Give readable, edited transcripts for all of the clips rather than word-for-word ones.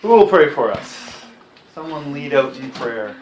Who will pray for us? Someone lead out in prayer.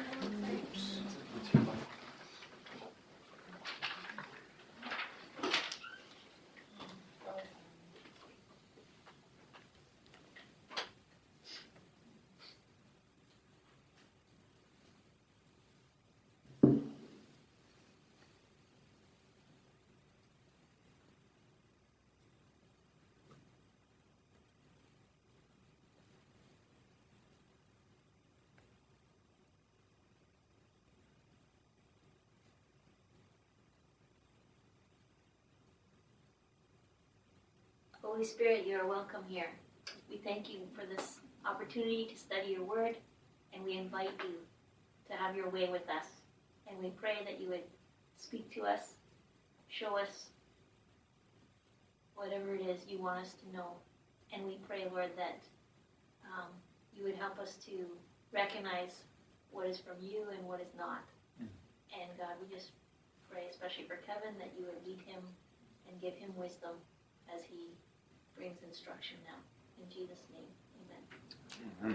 Holy Spirit, you are welcome here. We thank you for this opportunity to study your word, and we invite you to have your way with us. And we pray that you would speak to us, show us whatever it is you want us to know. And we pray, Lord, that you would help us to recognize what is from you and what is not. And God, we just pray, especially for Kevin, that you would lead him and give him wisdom as he brings instruction now. In Jesus' name,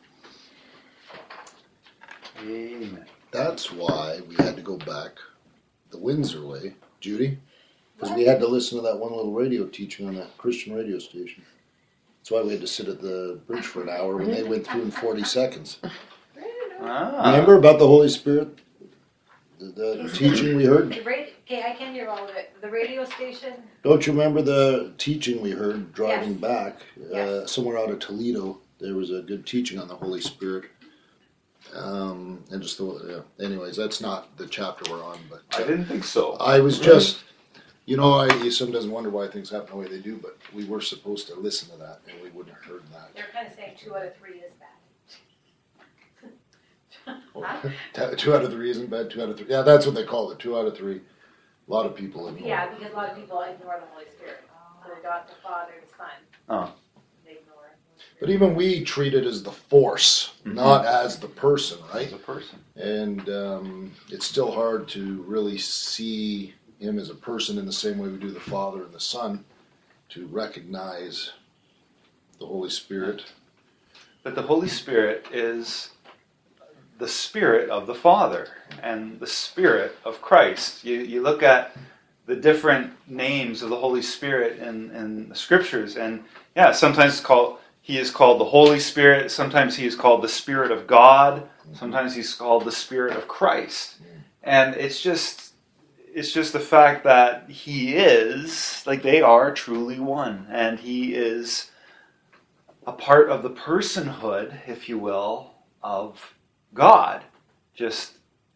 amen. Amen. That's why we had to go back the Windsor way, Judy, because we had to listen to that one little radio teaching on that Christian radio station. That's why we had to sit at the bridge for an hour when they went through in 40 seconds. Remember about the Holy Spirit? The teaching we heard? Okay, I can't hear all of it. The radio station? Don't you remember the teaching we heard driving back? Yes. Somewhere out of Toledo, there was a good teaching on the Holy Spirit. And just anyways, that's not the chapter we're on. But I didn't think so. I was just, you sometimes wonder why things happen the way they do, but we were supposed to listen to that, and we wouldn't have heard that. They're kind of saying 2 out of 3 is bad. 2 out of 3 isn't bad. 2 out of 3. Yeah, that's what they call it. 2 out of 3. A lot of people ignore. Yeah, because a lot of people ignore the Holy Spirit. So they got the Father, the Son. Oh. They ignore it. But even we treat it as the force, not as the person, right? As a person. And it's still hard to really see him as a person in the same way we do the Father and the Son, to recognize the Holy Spirit. But the Holy Spirit is the Spirit of the Father and the Spirit of Christ. You look at the different names of the Holy Spirit in the Scriptures, and sometimes he is called the Holy Spirit, sometimes he is called the Spirit of God, sometimes he's called the Spirit of Christ. And it's just the fact that he is, they are truly one, and he is a part of the personhood, if you will, of God. Just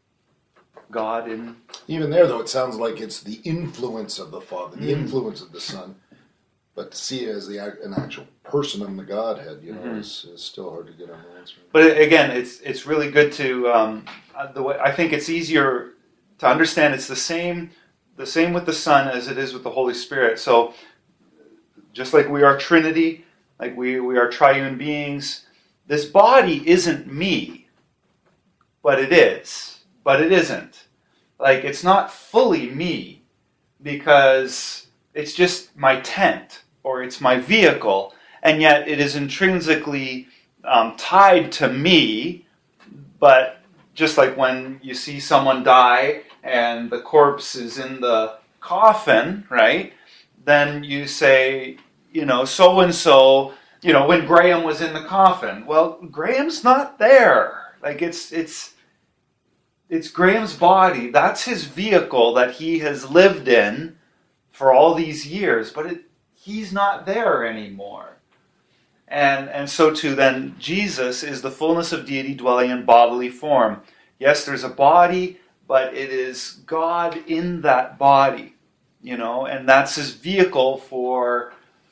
God in... Even there, though, it sounds like it's the influence of the Father, the influence of the Son. But to see it as an actual person in the Godhead, is still hard to get on the answer. But again, it's really good to... I think it's easier to understand it's the same with the Son as it is with the Holy Spirit. So, just like we are Trinity, like we are triune beings, this body isn't me, but it is. But it isn't. It's not fully me, because it's just my tent, or it's my vehicle, and yet it is intrinsically tied to me. But just like when you see someone die and the corpse is in the coffin, right? Then you say, so-and-so, when Graham was in the coffin. Well, Graham's not there. It's Graham's body. That's his vehicle that he has lived in for all these years. But he's not there anymore. And so too then Jesus is the fullness of deity dwelling in bodily form. Yes, there's a body, but it is God in that body, and that's his vehicle for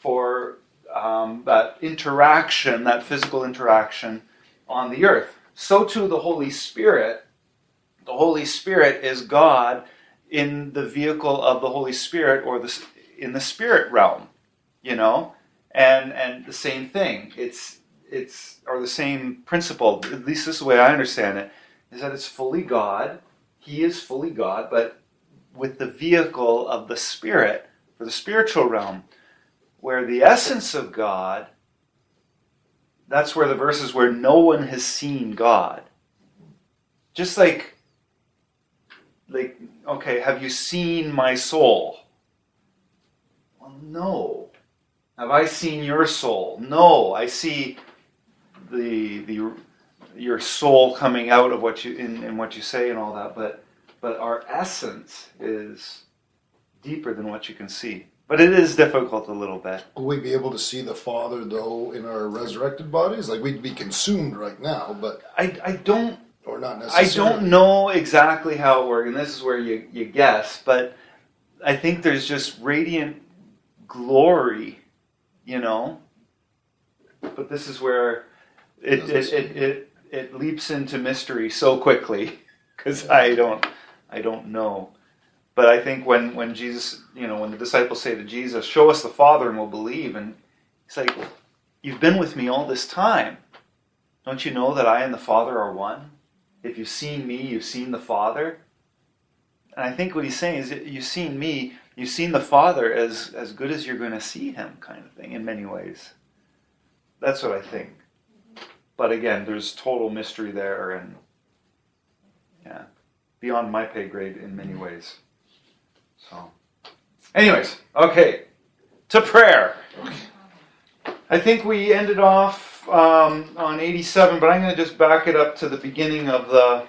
that interaction, that physical interaction on the earth. So too the Holy Spirit. The Holy Spirit is God in the vehicle of the Holy Spirit, or in the spirit realm, and the same thing. It's the same principle. At least this is the way I understand it. Is that it's fully God. He is fully God, but with the vehicle of the Spirit for the spiritual realm, where the essence of God that's where the verses where no one has seen God. Just like, okay, have you seen my soul? Well, no. Have I seen your soul? No. I see your soul coming out of what you in what you say and all that, but our essence is deeper than what you can see. But it is difficult a little bit. Will we be able to see the Father, though, in our resurrected bodies? Like, we'd be consumed right now, but... I don't... Or not necessarily. I don't know exactly how it works, and this is where you guess, but I think there's just radiant glory, you know? But this is where it leaps into mystery so quickly, because I don't know. But I think when Jesus, when the disciples say to Jesus, show us the Father and we'll believe, and he's like, you've been with me all this time. Don't you know that I and the Father are one? If you've seen me, you've seen the Father. And I think what he's saying is, you've seen me, you've seen the Father as good as you're going to see him, kind of thing, in many ways. That's what I think. But again, there's total mystery there, and beyond my pay grade in many ways. So, anyways, okay, to prayer. I think we ended off on 87, but I'm going to just back it up to the beginning of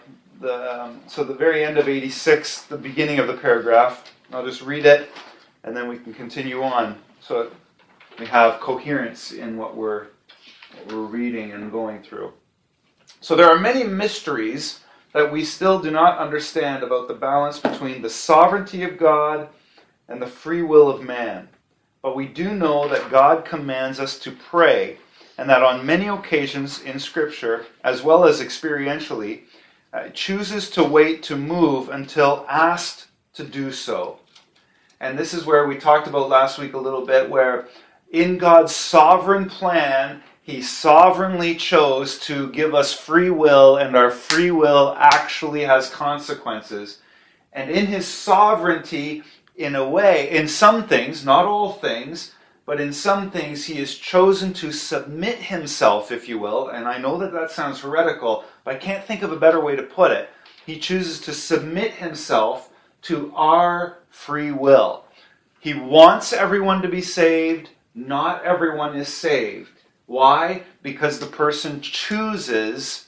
the very end of 86, the beginning of the paragraph. I'll just read it, and then we can continue on, so we have coherence in what we're reading and going through. So there are many mysteries that we still do not understand about the balance between the sovereignty of God and the free will of man. But we do know that God commands us to pray, and that on many occasions in Scripture, as well as experientially, chooses to wait to move until asked to do so. And this is where we talked about last week a little bit, where in God's sovereign plan, He sovereignly chose to give us free will, and our free will actually has consequences. And in His sovereignty, in a way, in some things, not all things, but in some things, He has chosen to submit Himself, if you will. And I know that sounds heretical, but I can't think of a better way to put it. He chooses to submit Himself to our free will. He wants everyone to be saved. Not everyone is saved. Why? Because the person chooses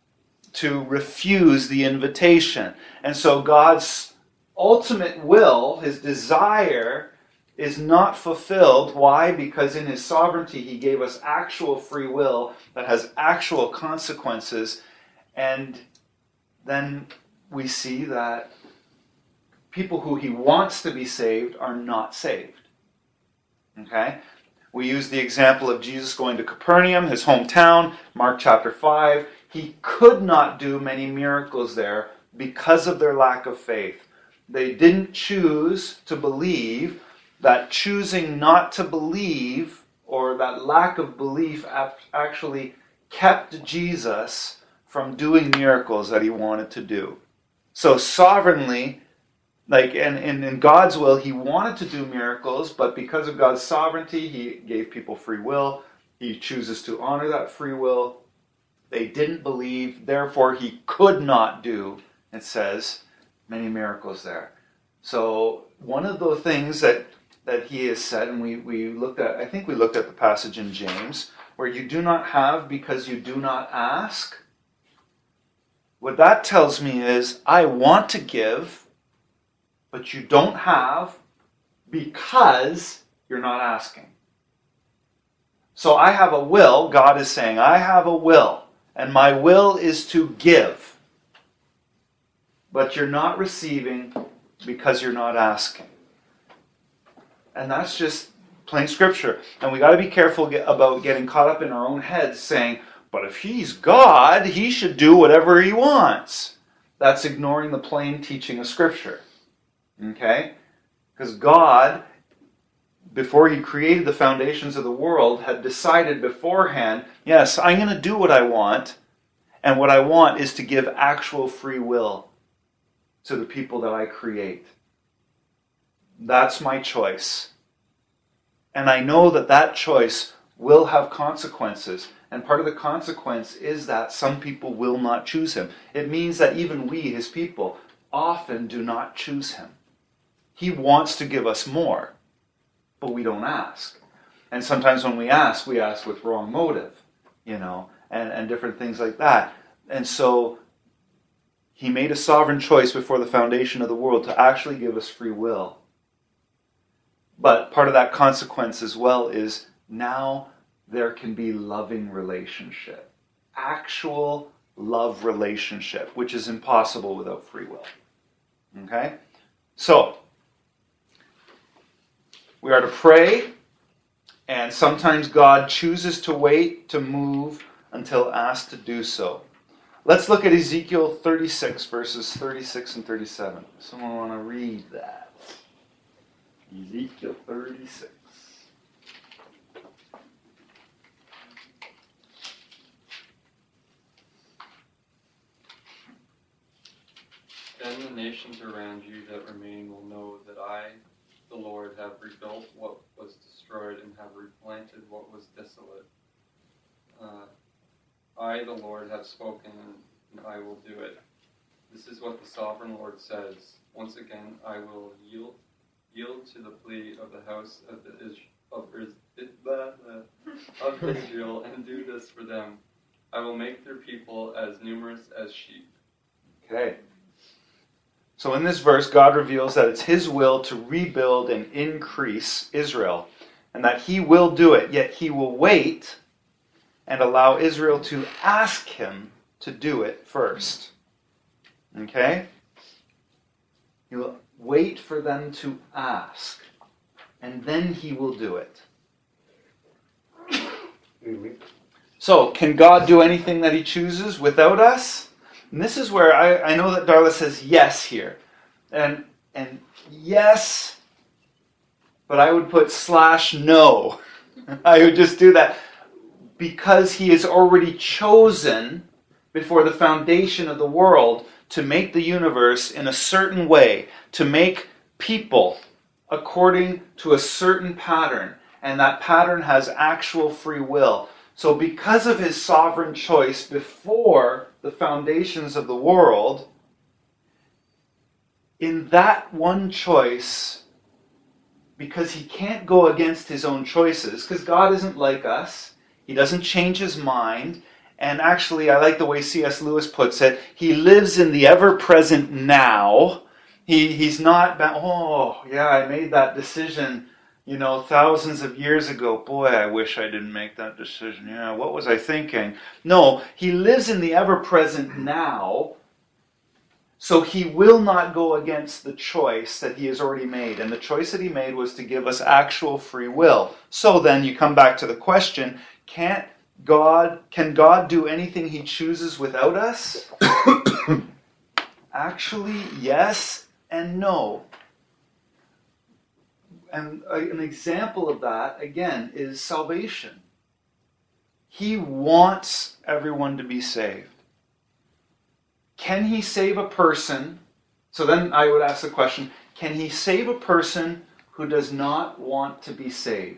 to refuse the invitation. And so God's ultimate will, His desire, is not fulfilled. Why? Because in His sovereignty, He gave us actual free will that has actual consequences. And then we see that people who He wants to be saved are not saved. Okay? We use the example of Jesus going to Capernaum, his hometown, Mark chapter 5. He could not do many miracles there because of their lack of faith. They didn't choose to believe. That choosing not to believe, or that lack of belief, actually kept Jesus from doing miracles that He wanted to do. So sovereignly, in God's will, He wanted to do miracles, but because of God's sovereignty, He gave people free will. He chooses to honor that free will. They didn't believe, therefore He could not do, it says, many miracles there. So one of the things that He has said, and we looked at, I think we looked at the passage in James, where you do not have because you do not ask. What that tells me is, I want to give, but you don't have because you're not asking. So I have a will, God is saying, I have a will, and my will is to give. But you're not receiving because you're not asking. And that's just plain Scripture. And we got to be careful about getting caught up in our own heads saying, but if He's God, He should do whatever He wants. That's ignoring the plain teaching of Scripture. Okay? Because God, before He created the foundations of the world, had decided beforehand, yes, I'm going to do what I want, and what I want is to give actual free will to the people that I create. That's my choice. And I know that choice will have consequences. And part of the consequence is that some people will not choose him. It means that even we, his people, often do not choose him. He wants to give us more, but we don't ask. And sometimes when we ask with wrong motive, and different things like that. And so he made a sovereign choice before the foundation of the world to actually give us free will. But part of that consequence as well is now there can be loving relationship. Actual love relationship, which is impossible without free will. Okay? So, we are to pray, and sometimes God chooses to wait to move until asked to do so. Let's look at Ezekiel 36, verses 36 and 37. Someone want to read that? Ezekiel 36. Then the nations around you that remain will know that I, the Lord, have rebuilt what was destroyed and have replanted what was desolate. I, the Lord, have spoken, and I will do it. This is what the sovereign Lord says. Once again, I will yield to the plea of the house of Israel and do this for them. I will make their people as numerous as sheep. Okay. So in this verse, God reveals that it's his will to rebuild and increase Israel, and that he will do it, yet he will wait and allow Israel to ask him to do it first. Okay? He will wait for them to ask, and then he will do it. So, can God do anything that he chooses without us? And this is where I know that Darla says yes here. And yes, but I would put /no. I would just do that. Because he has already chosen before the foundation of the world to make the universe in a certain way, to make people according to a certain pattern. And that pattern has actual free will. So because of his sovereign choice before the foundations of the world, in that one choice, because he can't go against his own choices, because God isn't like us, he doesn't change his mind, and actually, I like the way C.S. Lewis puts it, he lives in the ever-present now. He's not, I made that decision, thousands of years ago. Boy, I wish I didn't make that decision. Yeah, what was I thinking? No, he lives in the ever-present now, so he will not go against the choice that he has already made. And the choice that he made was to give us actual free will. So then you come back to the question, can God do anything he chooses without us? Actually, yes and no. And an example of that, again, is salvation. He wants everyone to be saved. Can he save a person? So then I would ask the question, can he save a person who does not want to be saved?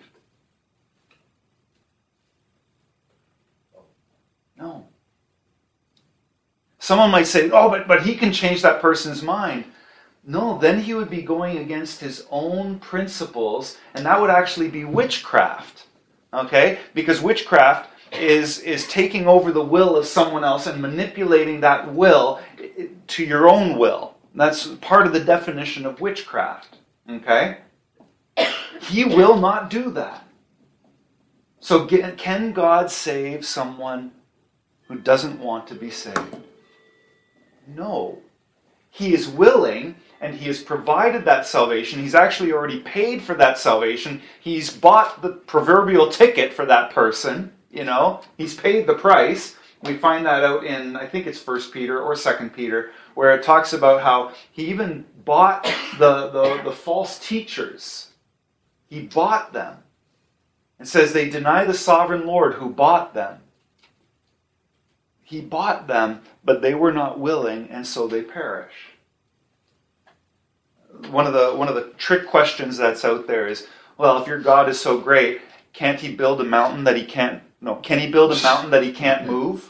No. Someone might say, but he can change that person's mind. No, then he would be going against his own principles, and that would actually be witchcraft. Okay? Because witchcraft is taking over the will of someone else and manipulating that will to your own will. That's part of the definition of witchcraft. Okay? He will not do that. So can God save someone who doesn't want to be saved? No. He is willing, and he has provided that salvation. He's actually already paid for that salvation. He's bought the proverbial ticket for that person. He's paid the price. We find that out in, I think it's 1 Peter or 2 Peter, where it talks about how he even bought the false teachers. He bought them. It says they deny the sovereign Lord who bought them. He bought them, but they were not willing, and so they perish. One of the trick questions that's out there is, well, if your God is so great, can't he build a mountain that he can't, no, can he build a mountain that he can't move?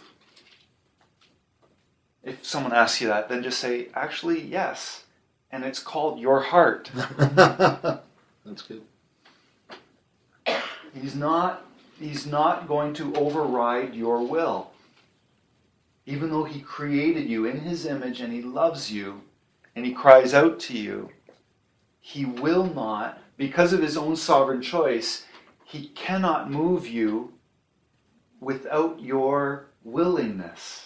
If someone asks you that, then just say, actually, yes. And it's called your heart. That's good. He's not going to override your will. Even though he created you in his image and he loves you and he cries out to you, he will not, because of his own sovereign choice, he cannot move you without your willingness.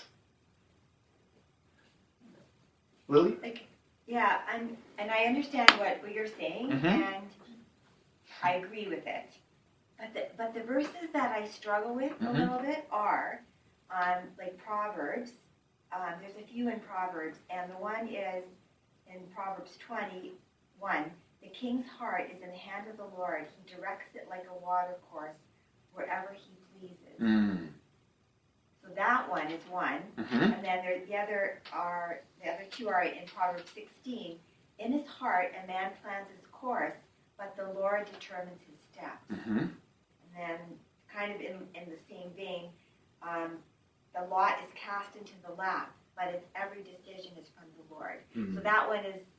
Lily? Yeah, and I understand what you're saying, Mhm. and I agree with it. But the verses that I struggle with a little bit are like Proverbs. There's a few in Proverbs, and the one is in Proverbs 21. The king's heart is in the hand of the Lord. He directs it like a water course wherever he pleases. Mm. So that one is one. Mhm. And then the other two are in Proverbs 16. In his heart, a man plans his course, but the Lord determines his steps. Mhm. And then, kind of in the same vein, the lot is cast into the lap, but its every decision is from the Lord. Mhm. So that one is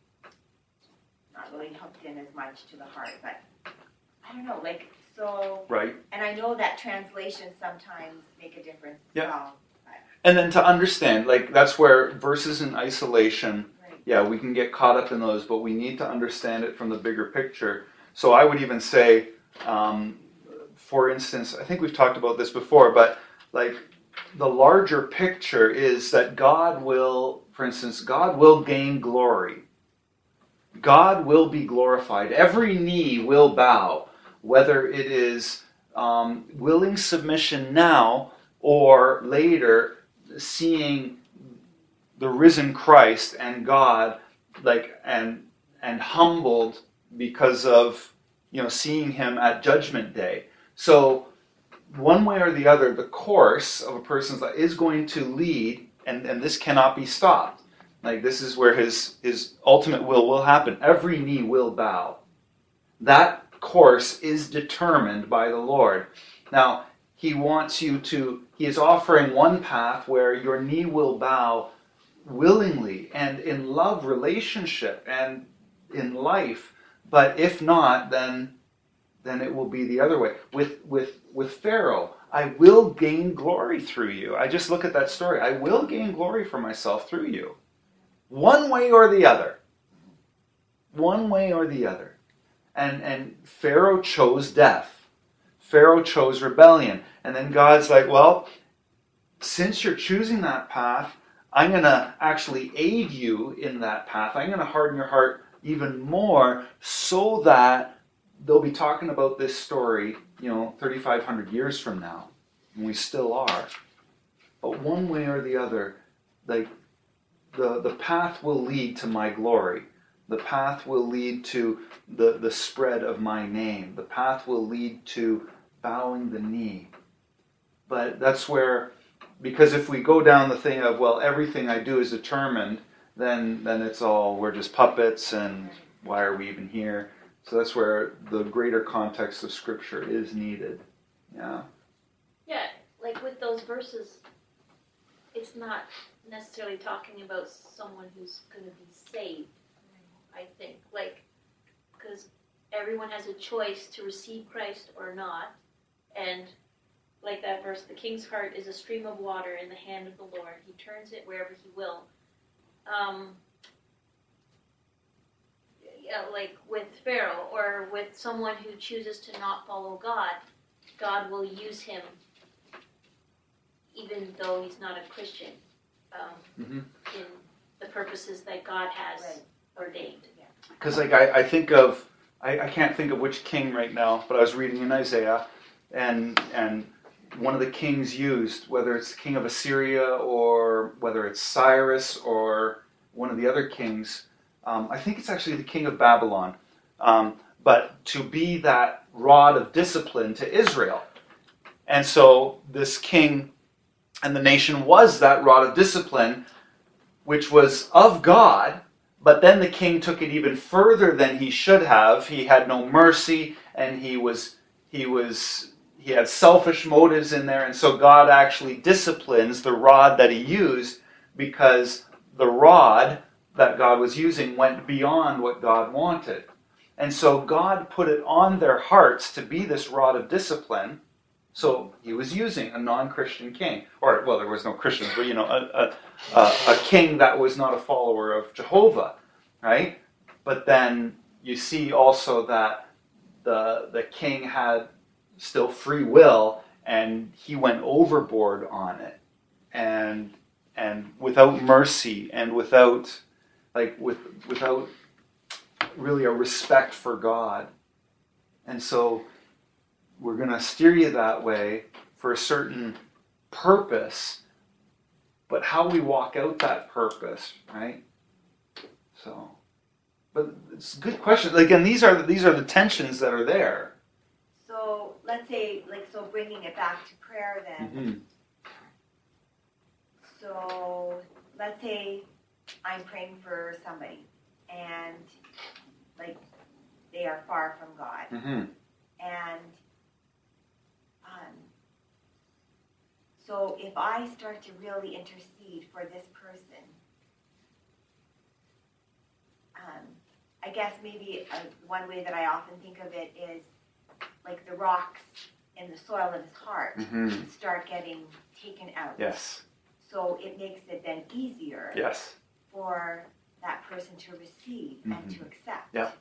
not really hooked in as much to the heart, but I don't know, like, so, Right. and I know that translations sometimes make a difference as Yeah. well. And then to understand, like, that's where verses in isolation, Right. yeah, we can get caught up in those, but we need to understand it from the bigger picture. So I would even say, for instance, I think we've talked about this before, but like the larger picture is that God will, for instance, God will gain glory. God will be glorified. Every knee will bow, whether it is willing submission now or later, seeing the risen Christ and God, like and humbled because of seeing him at Judgment Day. So one way or the other, the course of a person's life is going to lead, and this cannot be stopped. Like this is where his ultimate will happen. Every knee will bow. That course is determined by the Lord. Now, he is offering one path where your knee will bow willingly and in love relationship and in life. But if not, then it will be the other way. With Pharaoh, I will gain glory through you. I just look at that story. I will gain glory for myself through you. One way or the other. One way or the other. And Pharaoh chose death. Pharaoh chose rebellion. And then God's like, well, since you're choosing that path, I'm going to actually aid you in that path. I'm going to harden your heart even more so that they'll be talking about this story, 3,500 years from now. And we still are. But one way or the other, like the path will lead to my glory. The path will lead to the spread of my name. The path will lead to bowing the knee. But that's where, because if we go down the thing of, well, everything I do is determined, then it's all, we're just puppets, and why are we even here? So that's where the greater context of Scripture is needed. Yeah. Yeah, like with those verses, it's not necessarily talking about someone who's going to be saved, I think. Like, because everyone has a choice to receive Christ or not. And like that verse, the king's heart is a stream of water in the hand of the Lord. He turns it wherever he will. Like with Pharaoh or with someone who chooses to not follow God, God will use him even though he's not a Christian in the purposes that God has ordained. Because I think of, I can't think of which king right now, but I was reading in Isaiah, and one of the kings used, whether it's the king of Assyria or whether it's Cyrus or one of the other kings, I think it's actually the king of Babylon, but to be that rod of discipline to Israel. And so this king and the nation was that rod of discipline, which was of God, but then the king took it even further than he should have. He had no mercy, and he was he had selfish motives in there, and so God actually disciplines the rod that he used because the rod that God was using went beyond what God wanted. And so God put it on their hearts to be this rod of discipline. So he was using a non-Christian king, or well, there was no Christians, but a king that was not a follower of Jehovah, right? But then you see also that the king had still free will, and he went overboard on it, and without mercy, and without really a respect for God. And so we're going to steer you that way for a certain purpose, but how we walk out that purpose, right? So, but it's a good question. Again, these are the tensions that are there. So let's say, so bringing it back to prayer then. Mm-hmm. So let's say I'm praying for somebody and they are far from God. Mm-hmm. And so if I start to really intercede for this person, I guess maybe one way that I often think of it is like the rocks in the soil of his heart Mm-hmm. start getting taken out. Yes. So it makes it then easier Yes. for that person to receive and Mhm. to accept. Yeah.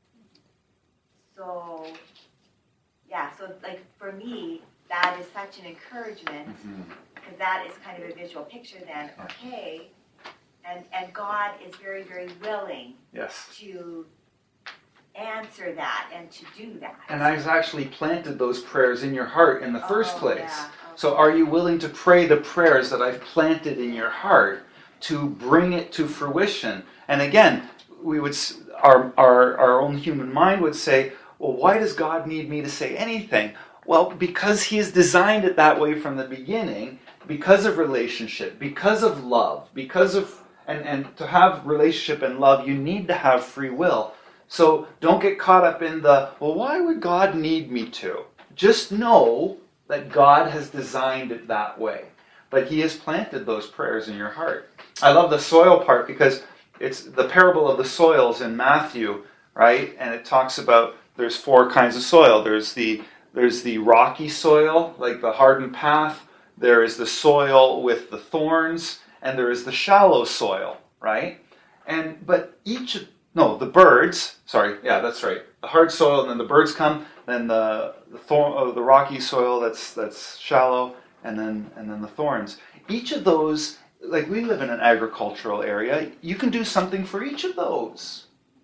So, yeah, so like for me, that is such an encouragement Mm-hmm. because that is kind of a visual picture then, okay, and God is very, very willing Yes. to answer that and to do that. And I've actually planted those prayers in your heart in the first place. Yeah, okay. So are you willing to pray the prayers that I've planted in your heart to bring it to fruition? And again, we would our own human mind would say, well, why does God need me to say anything? Well, because he has designed it that way from the beginning, because of relationship, because of love, because of and to have relationship and love, you need to have free will. So don't get caught up in the, well, why would God need me to? Just know that God has designed it that way. But he has planted those prayers in your heart. I love the soil part because it's the parable of the soils in Matthew, right? And it talks about there's 4 kinds of soil. There's the rocky soil, like the hardened path. There is the soil with the thorns, and there is the shallow soil, right? But the birds, sorry, yeah, that's right. The hard soil, and then the birds come, then the rocky soil that's shallow, and then the thorns. Each of those, like we live in an agricultural area, you can do something for each of those.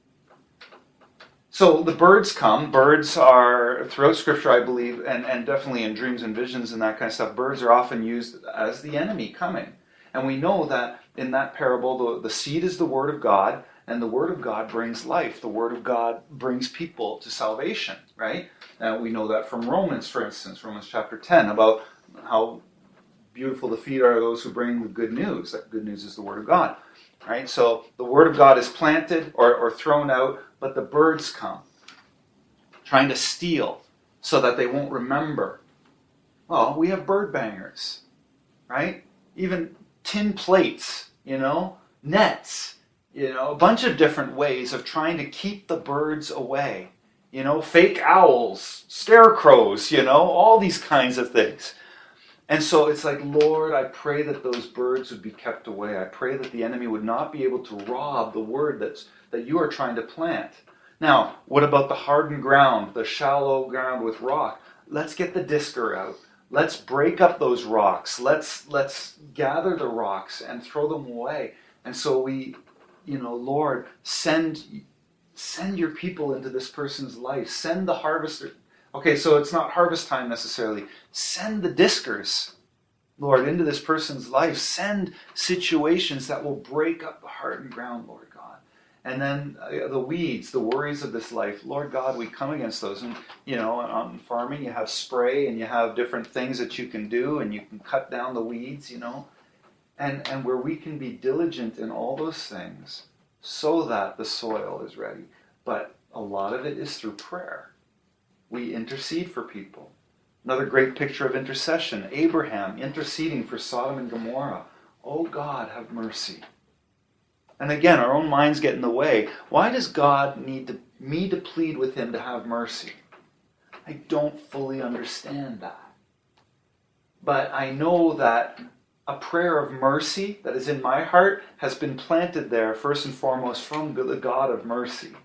So the birds come. Birds are, throughout Scripture, I believe, and definitely in dreams and visions and that kind of stuff, birds are often used as the enemy coming. And we know that in that parable, the seed is the Word of God, and the Word of God brings life. The Word of God brings people to salvation, right? We know that from Romans, for instance, Romans chapter 10, about how beautiful the feet are those who bring the good news. That good news is the Word of God, right? So the Word of God is planted or thrown out, but the birds come, trying to steal so that they won't remember. Well, we have bird bangers, right? Even tin plates, nets, a bunch of different ways of trying to keep the birds away. Fake owls, scarecrows, all these kinds of things. And so it's like, Lord, I pray that those birds would be kept away. I pray that the enemy would not be able to rob the word that you are trying to plant. Now, what about the hardened ground, the shallow ground with rock? Let's get the disker out. Let's break up those rocks. Let's gather the rocks and throw them away. And so we, Lord, send your people into this person's life. Send the harvester. Okay, so it's not harvest time necessarily. Send the diskers, Lord, into this person's life. Send situations that will break up the hardened ground, Lord God. And then the weeds, the worries of this life, Lord God, we come against those. And, on farming, you have spray and you have different things that you can do and you can cut down the weeds, And where we can be diligent in all those things so that the soil is ready. But a lot of it is through prayer. We intercede for people. Another great picture of intercession. Abraham interceding for Sodom and Gomorrah. Oh God, have mercy. And again, our own minds get in the way. Why does God need me to plead with him to have mercy? I don't fully understand that. But I know that a prayer of mercy that is in my heart has been planted there, first and foremost, from the God of mercy.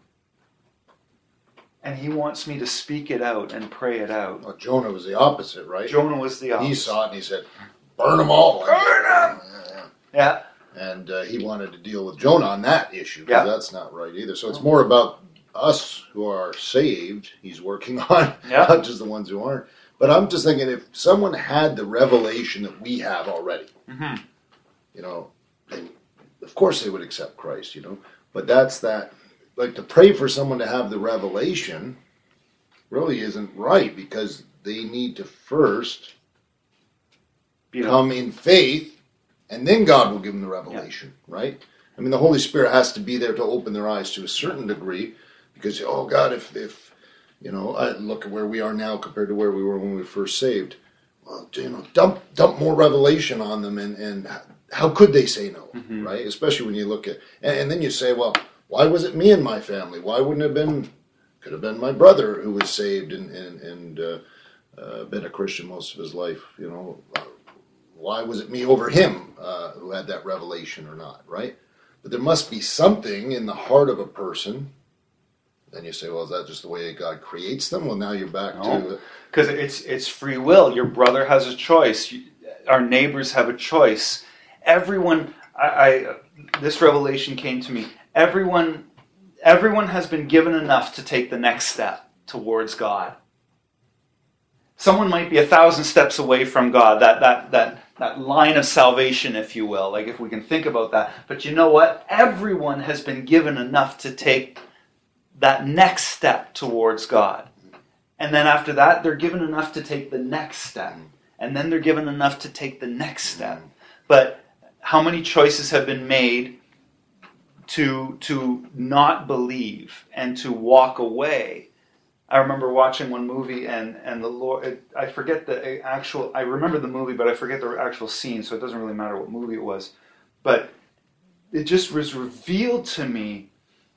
And he wants me to speak it out and pray it out. Well, Jonah was the opposite, right? Jonah was the opposite. He saw it and he said, burn them all. Burn them! Yeah. And he wanted to deal with Jonah on that issue, because that's not right either. So it's Oh. more about us who are saved, he's working on, not just the ones who aren't. But I'm just thinking, if someone had the revelation that we have already, Mm-hmm. you know, and of course they would accept Christ, you know. But that's that, like, to pray for someone to have the revelation really isn't right, because they need to first come in faith, and then God will give them the revelation, right? I mean, the Holy Spirit has to be there to open their eyes to a certain degree, because, oh God, if you know, I look at where we are now compared to where we were when we were first saved. Well, you know, dump more revelation on them, and how could they say no, right? Especially when you look at, and then you say, well, why was it me and my family? Why wouldn't it have been? Could have been my brother who was saved and been a Christian most of his life. You know, why was it me over him who had that revelation or not, right? But there must be something in the heart of a person. Then you say, well, is that just the way God creates them? Well, now you're back to... Because it's free will. Your brother has a choice. Our neighbors have a choice. Everyone, this revelation came to me. Everyone has been given enough to take the next step towards God. Someone might be 1,000 steps away from God, that line of salvation, if you will, like if we can think about that. But you know what? Everyone has been given enough to take that next step towards God. And then after that, they're given enough to take the next step. And then they're given enough to take the next step. But how many choices have been made to not believe and to walk away? I remember watching one movie and the Lord, I forget the actual, I remember the movie, but I forget the actual scene, so it doesn't really matter what movie it was. But it just was revealed to me,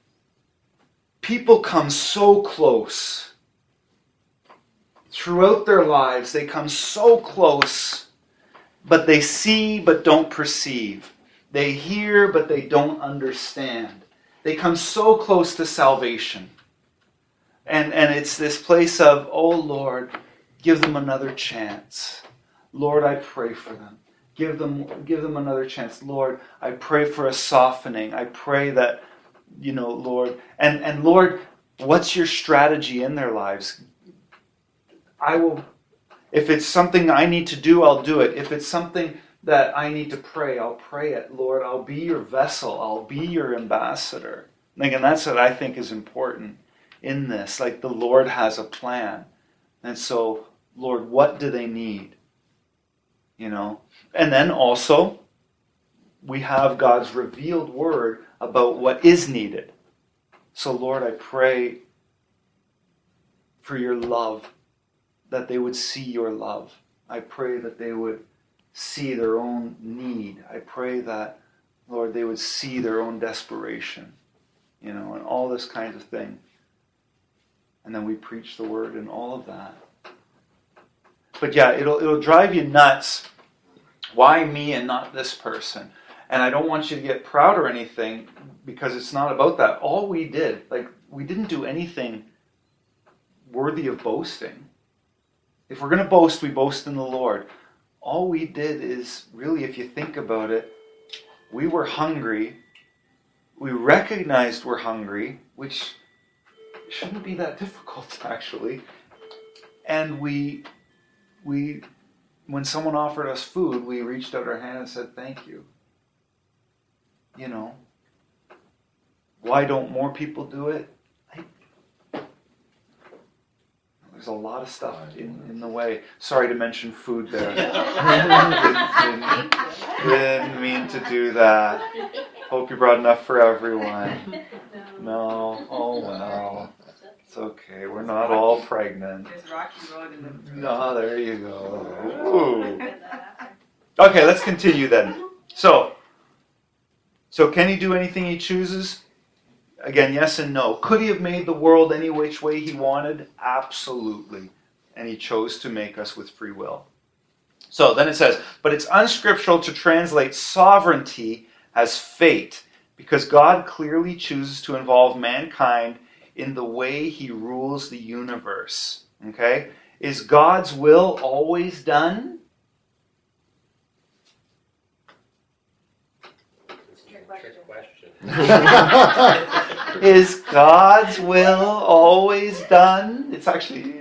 people come so close. Throughout their lives, they come so close, but they see but don't perceive. They hear but they don't understand. They come so close to salvation. And it's this place of, oh Lord, give them another chance. Lord, I pray for them. Give them another chance. Lord, I pray for a softening. I pray that, you know, Lord, and Lord, what's your strategy in their lives? I will, if it's something I need to do, I'll do it. If it's something that I need to pray, I'll pray it. Lord, I'll be your vessel. I'll be your ambassador. And that's what I think is important in this. Like, the Lord has a plan. And so, Lord, what do they need? You know? And then also, we have God's revealed word about what is needed. So, Lord, I pray for your love, that they would see your love. I pray that they would see their own need. I pray that, Lord, they would see their own desperation, you know, and all this kind of thing. And then we preach the word and all of that. But yeah, it'll drive you nuts. Why me and not this person? And I don't want you to get proud or anything, because it's not about that. All we did, like, we didn't do anything worthy of boasting. If we're going to boast, we boast in the Lord. All we did is, really, if you think about it, we were hungry. We recognized we're hungry, which shouldn't be that difficult, actually. And we when someone offered us food, we reached out our hand and said, thank you. You know, why don't more people do it? There's a lot of stuff in the way. Sorry to mention food there. Didn't mean to do that. Hope you brought enough for everyone. No. Oh well. It's okay. We're not all pregnant. There's Rocky Road in the No, there you go. Ooh. Okay, let's continue then. So can he do anything he chooses? Again, yes and no. Could he have made the world any which way he wanted? Absolutely. And he chose to make us with free will. So then it says, but it's unscriptural to translate sovereignty as fate, because God clearly chooses to involve mankind in the way he rules the universe. Okay? Is God's will always done? Trick question. Is God's will always done? It's actually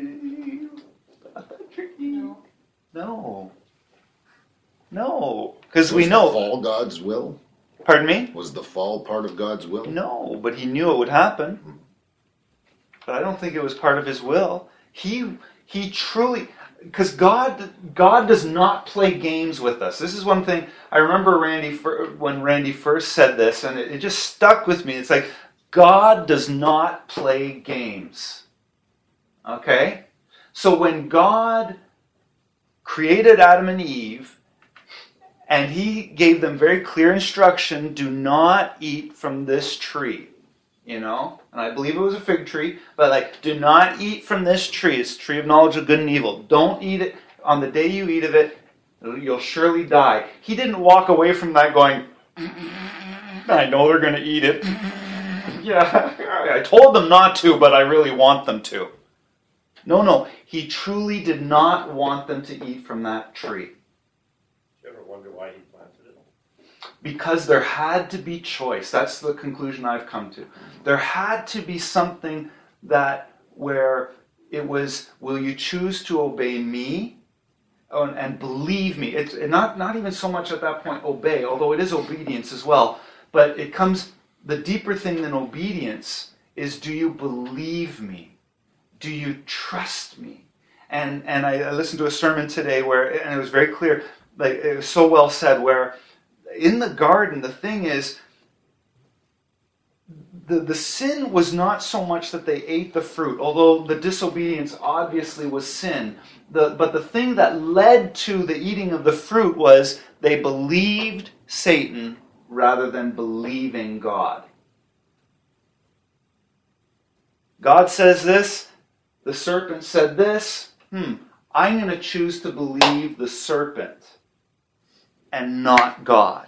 tricky. No. No. Because we Was know. the fall God's will? Pardon me? Was the fall part of God's will? No, but he knew it would happen. But I don't think it was part of his will. He truly, because God does not play games with us. This is one thing I remember when Randy first said this, and it just stuck with me. It's like, God does not play games. Okay? So when God created Adam and Eve, and he gave them very clear instruction, do not eat from this tree. And I believe it was a fig tree, but do not eat from this tree. It's the tree of knowledge of good and evil. Don't eat it. On the day you eat of it, you'll surely die. He didn't walk away from that going, I know they're going to eat it. Yeah, I told them not to, but I really want them to. No, he truly did not want them to eat from that tree. You ever wonder why he planted it? Because there had to be choice. That's the conclusion I've come to. There had to be something where it was, will you choose to obey me and believe me? It's not even so much at that point obey, although it is obedience as well. But it comes, the deeper thing than obedience is, do you believe me? Do you trust me? And I listened to a sermon today and it was very clear, it was so well said, where in the garden, the thing is, the sin was not so much that they ate the fruit, although the disobedience obviously was sin. But the thing that led to the eating of the fruit was they believed Satan rather than believing God. God says this, the serpent said this, I'm going to choose to believe the serpent and not God.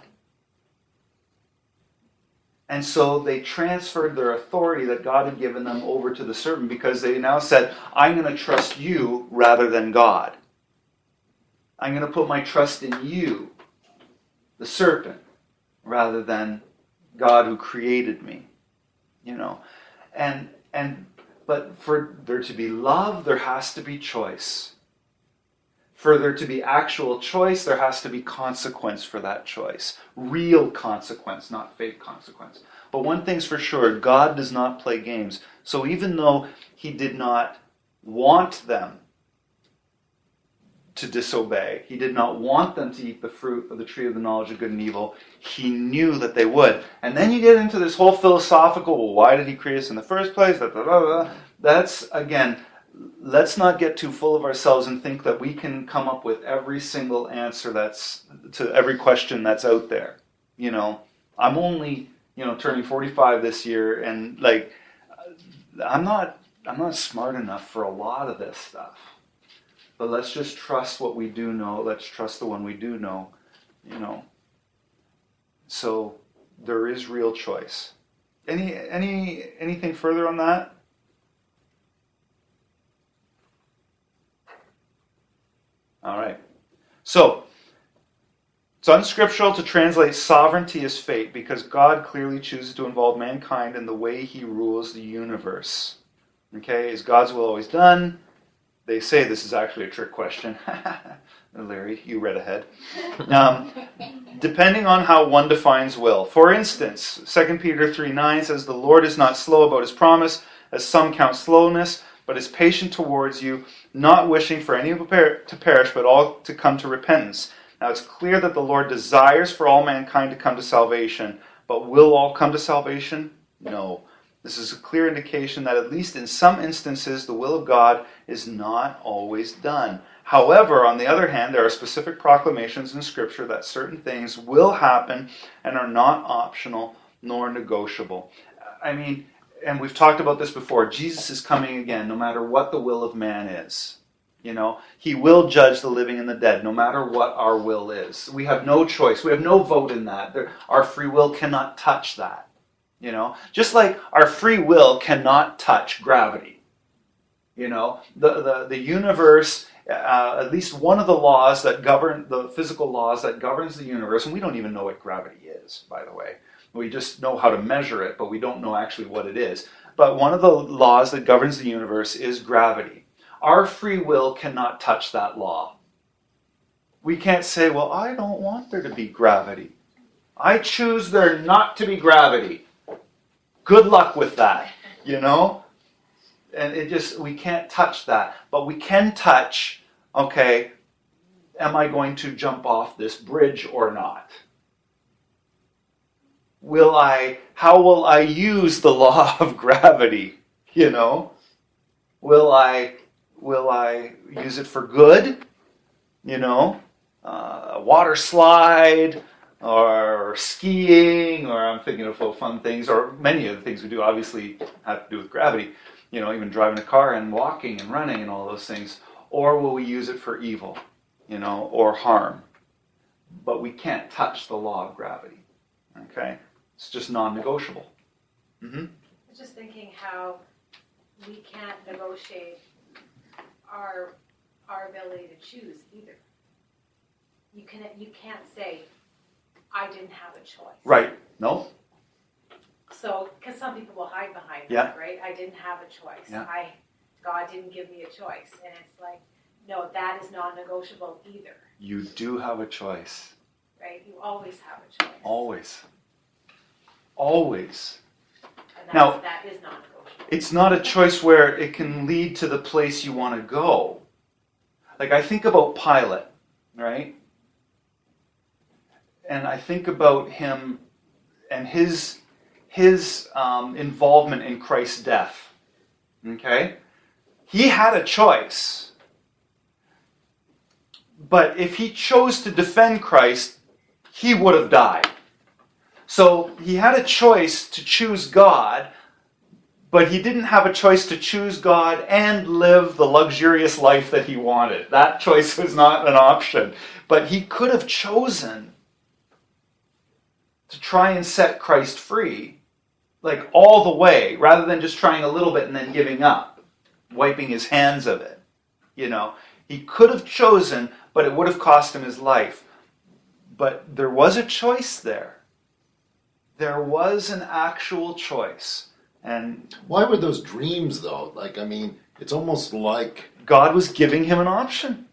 And so they transferred their authority that God had given them over to the serpent, because they now said, I'm going to trust you rather than God. I'm going to put my trust in you, the serpent, rather than God who created me. But for there to be love, there has to be choice. For there to be actual choice, there has to be consequence for that choice. Real consequence, not fake consequence. But one thing's for sure, God does not play games. So even though he did not want them to disobey, he did not want them to eat the fruit of the tree of the knowledge of good and evil, he knew that they would. And then you get into this whole philosophical, well, why did he create us in the first place? That's, again, let's not get too full of ourselves and think that we can come up with every single answer that's to every question that's out there. I'm only, turning 45 this year, and I'm not smart enough for a lot of this stuff. But let's just trust what we do know. Let's trust the one we do know. So there is real choice. Anything further on that? All right. So, it's unscriptural to translate sovereignty as fate, because God clearly chooses to involve mankind in the way he rules the universe. Okay, is God's will always done? They say this is actually a trick question. Larry, you read ahead. Depending on how one defines will. For instance, 2 Peter 3:9 says, the Lord is not slow about his promise, as some count slowness, but is patient towards you, not wishing for any to perish, but all to come to repentance. Now it's clear that the Lord desires for all mankind to come to salvation, but will all come to salvation? No. This is a clear indication that at least in some instances the will of God is not always done. However, on the other hand, there are specific proclamations in Scripture that certain things will happen and are not optional nor negotiable. I mean, and we've talked about this before, Jesus is coming again no matter what the will of man is. You know, he will judge the living and the dead no matter what our will is. We have no choice. We have no vote in that. Our free will cannot touch that. You know, just like our free will cannot touch gravity. You know, the universe, at least one of the laws that govern, the physical laws that governs the universe, and we don't even know what gravity is, by the way. We just know how to measure it, but we don't know actually what it is. But one of the laws that governs the universe is gravity. Our free will cannot touch that law. We can't say, well, I don't want there to be gravity. I choose there not to be gravity. Good luck with that, you know? And we can't touch that. But we can touch, okay, am I going to jump off this bridge or not? How will I use the law of gravity, you know? Will I use it for good, you know? A water slide, or skiing, or I'm thinking of fun things, or many of the things we do obviously have to do with gravity, you know, even driving a car and walking and running and all those things. Or will we use it for evil, you know, or harm? But we can't touch the law of gravity, okay? It's just non-negotiable. Mm-hmm. I was just thinking how we can't negotiate our ability to choose either. You can't say, I didn't have a choice. Right. No? So, because some people will hide behind Yeah. that, right? I didn't have a choice. Yeah. God didn't give me a choice. And it's like, no, that is non-negotiable either, You do have a choice. right? You always have a choice. Always. Always. And Now- that is non-negotiable. It's not a choice where it can lead to the place you want to go. Like, I think about Pilate, right? And I think about him and his involvement in Christ's death. Okay? He had a choice. But if he chose to defend Christ, he would have died. So he had a choice to choose God, but he didn't have a choice to choose God and live the luxurious life that he wanted. That choice was not an option. But he could have chosen to try and set Christ free, like all the way, rather than just trying a little bit and then giving up, wiping his hands of it. You know, he could have chosen, but it would have cost him his life. But there was a choice there. There was an actual choice. And Why were those dreams, though? Like, I mean, it's almost like God was giving him an option.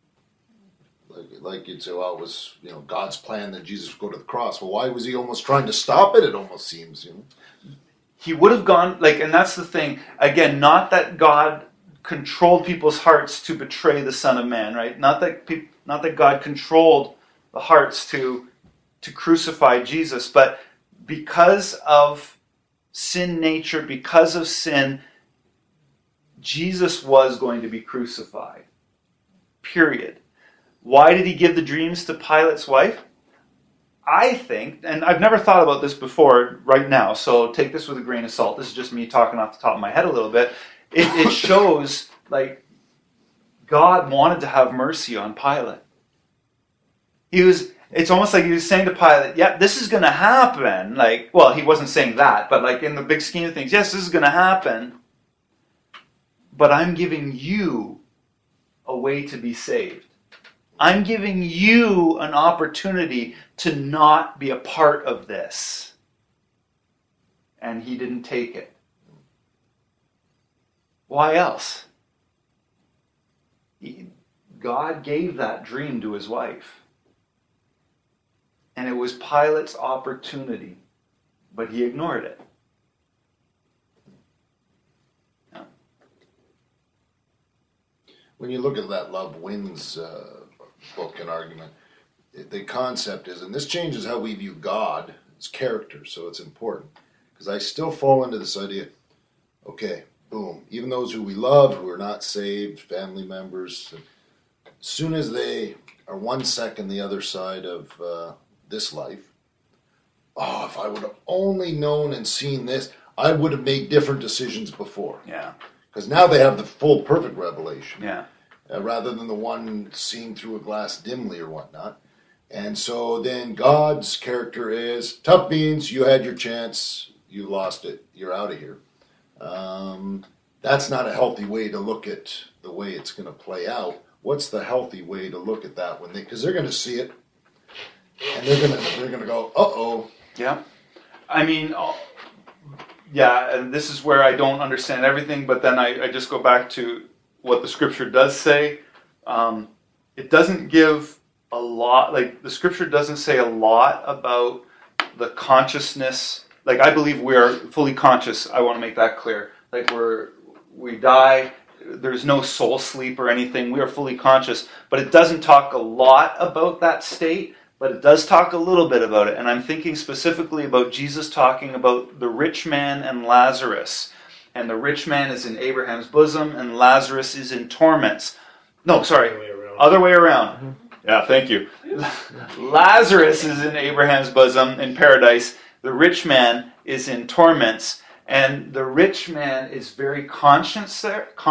you'd say, well, it was, you know, God's plan that Jesus would go to the cross. Well, why was he almost trying to stop it? It almost seems, you know. He would have gone, like, and that's the thing. Again, not that God controlled people's hearts to betray the Son of Man, right? Not that God controlled the hearts to crucify Jesus, but because of sin nature, because of sin, Jesus was going to be crucified. Period. Why did he give the dreams to Pilate's wife? I think, and I've never thought about this before right now, so take this with a grain of salt. This is just me talking off the top of my head a little bit. It shows, like, God wanted to have mercy on Pilate. It's almost like he was saying to Pilate, yeah, this is going to happen. Like, well, he wasn't saying that, but like in the big scheme of things, yes, this is going to happen. But I'm giving you a way to be saved. I'm giving you an opportunity to not be a part of this. And he didn't take it. Why else? God gave that dream to his wife. And it was Pilate's opportunity. But he ignored it. Yeah. When you look at that Love Wins book and argument, the concept is, and this changes how we view God, his character, so it's important. Because I still fall into this idea, okay, boom, even those who we love, who are not saved, family members, as soon as they are 1 second the other side of this life, oh, if I would have only known and seen this, I would have made different decisions before. Yeah. Because now they have the full, perfect revelation. Yeah. Rather than the one seen through a glass dimly or whatnot. And so then God's character is, tough beans, you had your chance, you lost it, you're out of here. That's not a healthy way to look at the way it's going to play out. What's the healthy way to look at that when because they're going to see it, and they're going to go, uh-oh. Yeah. I mean, yeah, and this is where I don't understand everything, but then I just go back to what the scripture does say. It doesn't give a lot, like the scripture doesn't say a lot about the consciousness. Like I believe we are fully conscious. I want to make that clear. Like we die, there's no soul sleep or anything. We are fully conscious, but it doesn't talk a lot about that state, but it does talk a little bit about it. And I'm thinking specifically about Jesus talking about the rich man and Lazarus. And the rich man is in Abraham's bosom and Lazarus is in torments. No, sorry, other way around. Mm-hmm. Yeah, thank you. Lazarus is in Abraham's bosom in paradise. The rich man is in torments. And the rich man is very conscious.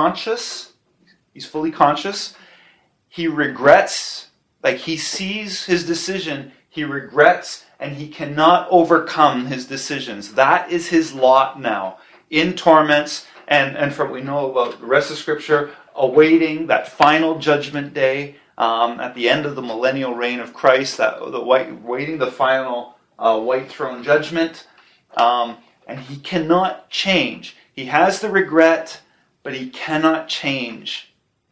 He's fully conscious. He regrets, like he sees his decision, he regrets, and he cannot overcome his decisions. That is his lot now, in torments, and from what we know about the rest of Scripture, awaiting that final judgment day at the end of the millennial reign of Christ, waiting the final white throne judgment. And he cannot change. He has the regret, but he cannot change.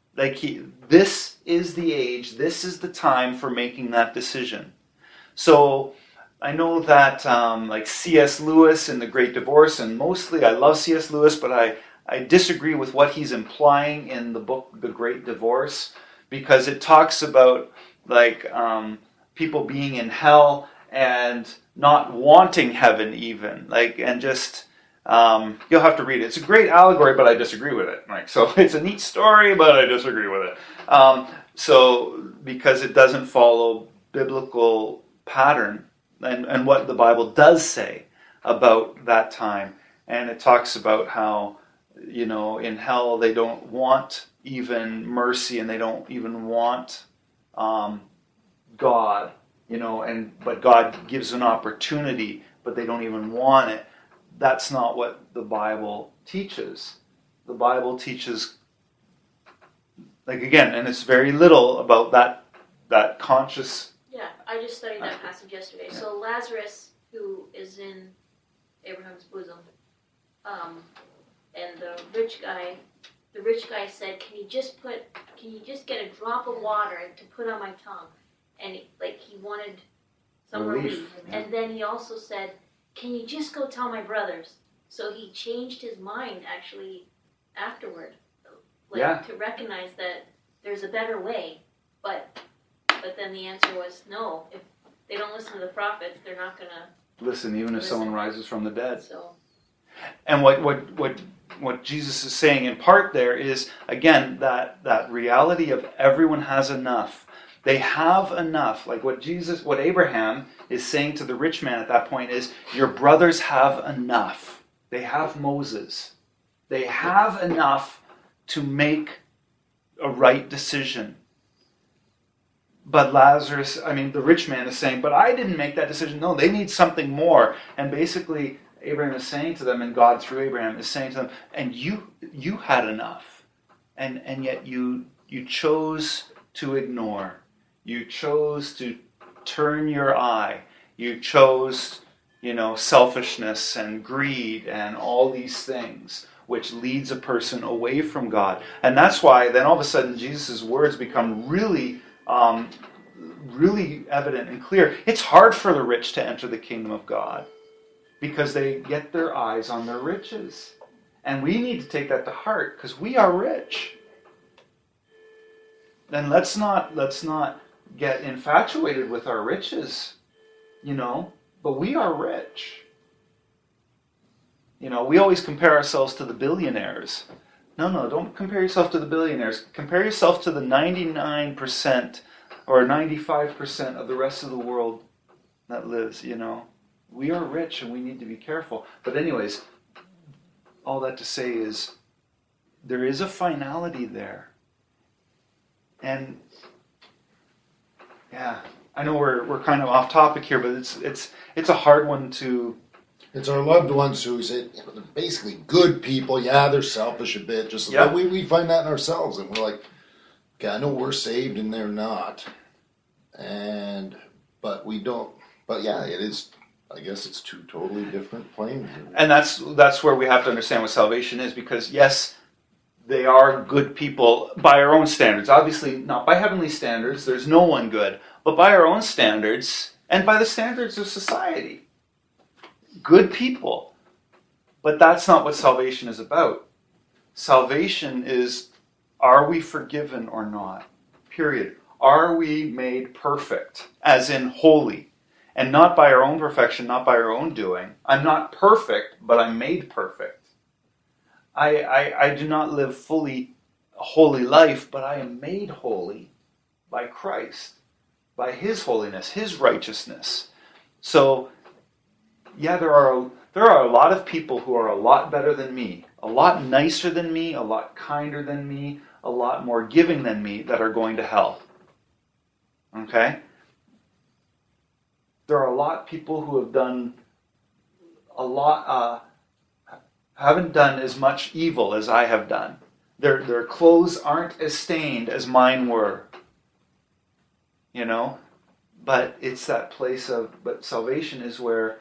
This is the age, this is the time for making that decision. So I know that like C.S. Lewis in The Great Divorce, and mostly I love C.S. Lewis, but I disagree with what he's implying in the book The Great Divorce, because it talks about like people being in hell and not wanting heaven even, and just you'll have to read it. It's a great allegory, but I disagree with it. So it's a neat story, but I disagree with it. So because it doesn't follow biblical pattern and what the Bible does say about that time, and it talks about how in hell they don't want even mercy and they don't even want God. But God gives an opportunity, but they don't even want it. That's not what the Bible teaches. The Bible teaches, again, and it's very little about that conscious. Yeah, I just studied that passage yesterday. Yeah. So Lazarus, who is in Abraham's bosom, and the rich guy said, "Can you just get a drop of water to put on my tongue?" And he wanted some relief. Yeah. And then he also said, "Can you just go tell my brothers?" So he changed his mind actually afterward, to recognize that there's a better way. But then the answer was no. If they don't listen to the prophets, they're not going to listen, even if someone rises from the dead. So. And what Jesus is saying in part there is, again, that reality of everyone has enough. They have enough. Like what Abraham is saying to the rich man at that point is, your brothers have enough. They have Moses. They have enough to make a right decision. But the rich man is saying, but I didn't make that decision. No, they need something more. And basically, Abraham is saying to them, and God through Abraham is saying to them, and you had enough. And yet you chose to ignore. You chose to turn your eye. You chose, selfishness and greed and all these things, which leads a person away from God. And that's why then all of a sudden Jesus' words become really, really evident and clear. It's hard for the rich to enter the kingdom of God because they get their eyes on their riches. And we need to take that to heart because we are rich. And let's not get infatuated with our riches, but we are rich. You know, we always compare ourselves to the billionaires. No, don't compare yourself to the billionaires. Compare yourself to the 99% or 95% of the rest of the world that lives, you know. We are rich and we need to be careful. But anyways, all that to say is there is a finality there. And yeah, I know we're kind of off topic here, but it's a hard one to. It's our loved ones who say they're basically good people. Yeah, they're selfish a bit. Just Yep. but we find that in ourselves, and we're like, okay, I know we're saved and they're not, but we don't. But yeah, it is. I guess it's two totally different planes. And that's where we have to understand what salvation is, because yes, they are good people by our own standards. Obviously, not by heavenly standards. There's no one good, but by our own standards and by the standards of society. Good people. But that's not what salvation is about. Salvation is, are we forgiven or not? Period. Are we made perfect, as in holy? And not by our own perfection, not by our own doing. I'm not perfect, but I'm made perfect. I do not live fully a holy life, but I am made holy by Christ, by His holiness, His righteousness. So, yeah, there are a lot of people who are a lot better than me, a lot nicer than me, a lot kinder than me, a lot more giving than me that are going to hell. Okay? There are a lot of people who have done haven't done as much evil as I have done. Their clothes aren't as stained as mine were. You know? But it's that place but salvation is where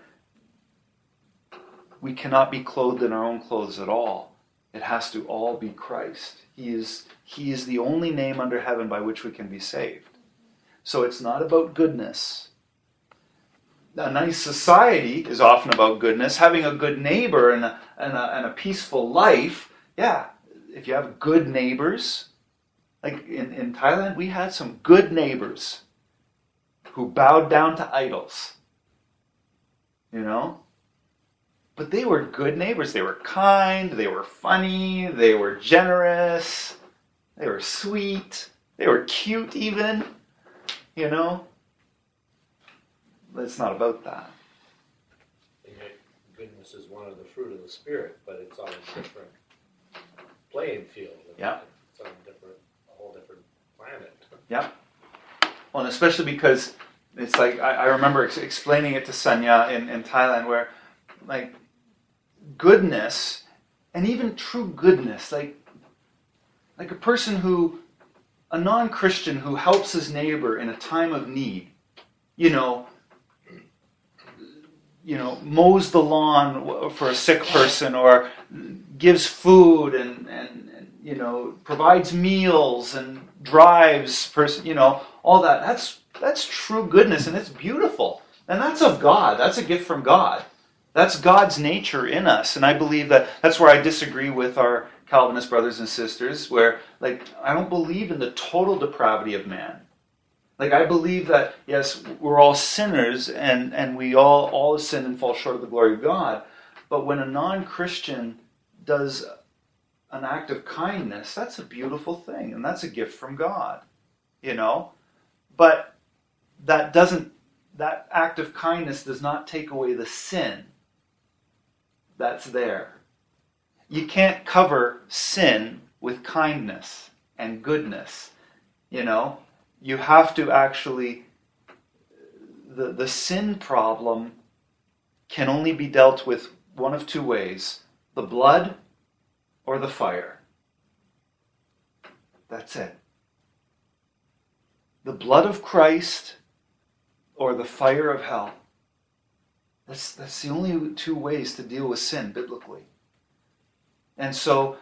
we cannot be clothed in our own clothes at all. It has to all be Christ. He is the only name under heaven by which we can be saved. So it's not about goodness. A nice society is often about goodness. Having a good neighbor and a peaceful life. Yeah, if you have good neighbors. Like in Thailand, we had some good neighbors who bowed down to idols. You know? But they were good neighbors. They were kind, they were funny, they were generous, they were sweet, they were cute even. You know? But it's not about that. Goodness is one of the fruit of the Spirit, but it's on a different playing field. Yeah. It's on a whole different planet. Yeah. Well, and especially because it's like, I remember explaining it to Sanya in Thailand where, like, goodness, and even true goodness, like a person a non-Christian who helps his neighbor in a time of need, mows the lawn for a sick person, or gives food and provides meals and drives all that. That's true goodness, and it's beautiful. And that's of God. That's a gift from God. That's God's nature in us. And I believe that's where I disagree with our Calvinist brothers and sisters, where, I don't believe in the total depravity of man. I believe that, yes, we're all sinners, and we all sin and fall short of the glory of God. But when a non-Christian does an act of kindness, that's a beautiful thing, and that's a gift from God, But that act of kindness does not take away the sin that's there. You can't cover sin with kindness and goodness, You have to actually, the sin problem can only be dealt with one of two ways: the blood or the fire. That's it. The blood of Christ or the fire of hell. That's the only two ways to deal with sin biblically. And so,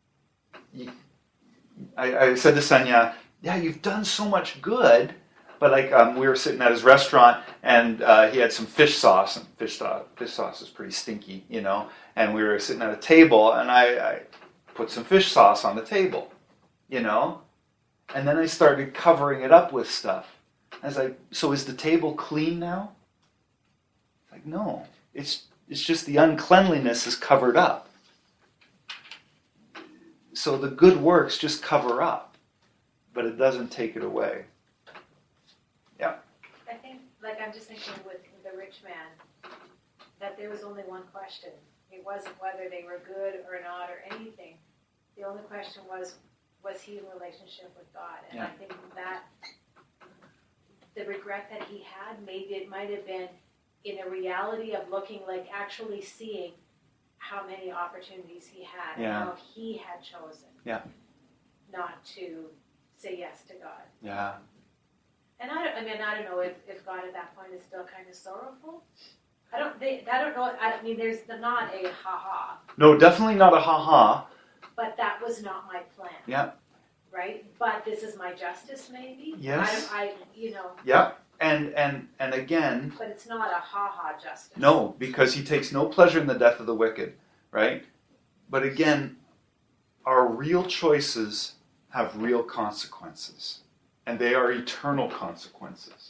I said to Sanya, yeah, you've done so much good, but we were sitting at his restaurant, and he had some fish sauce, and fish sauce is pretty stinky, and we were sitting at a table, and I put some fish sauce on the table, and then I started covering it up with stuff. I was like, so is the table clean now? No, it's It's just the uncleanliness is covered up. So the good works just cover up, but it doesn't take it away. I think, like, I'm just thinking with the rich man, that there was only one question. It wasn't whether they were good or not or anything. The only question was he in relationship with God? And I think that the regret that he had, maybe it might have been in a reality of looking, like actually seeing how many opportunities he had and how he had chosen not to say yes to God. Yeah. And I don't know if God at that point is still kind of sorrowful. I don't know. I mean, there's not a ha-ha. No, definitely not a ha-ha. But that was not my plan. Yeah. Right? But this is my justice, maybe? Yes. Yeah. And again... But it's not a ha-ha justice. No, because he takes no pleasure in the death of the wicked, right? But again, our real choices have real consequences. And they are eternal consequences.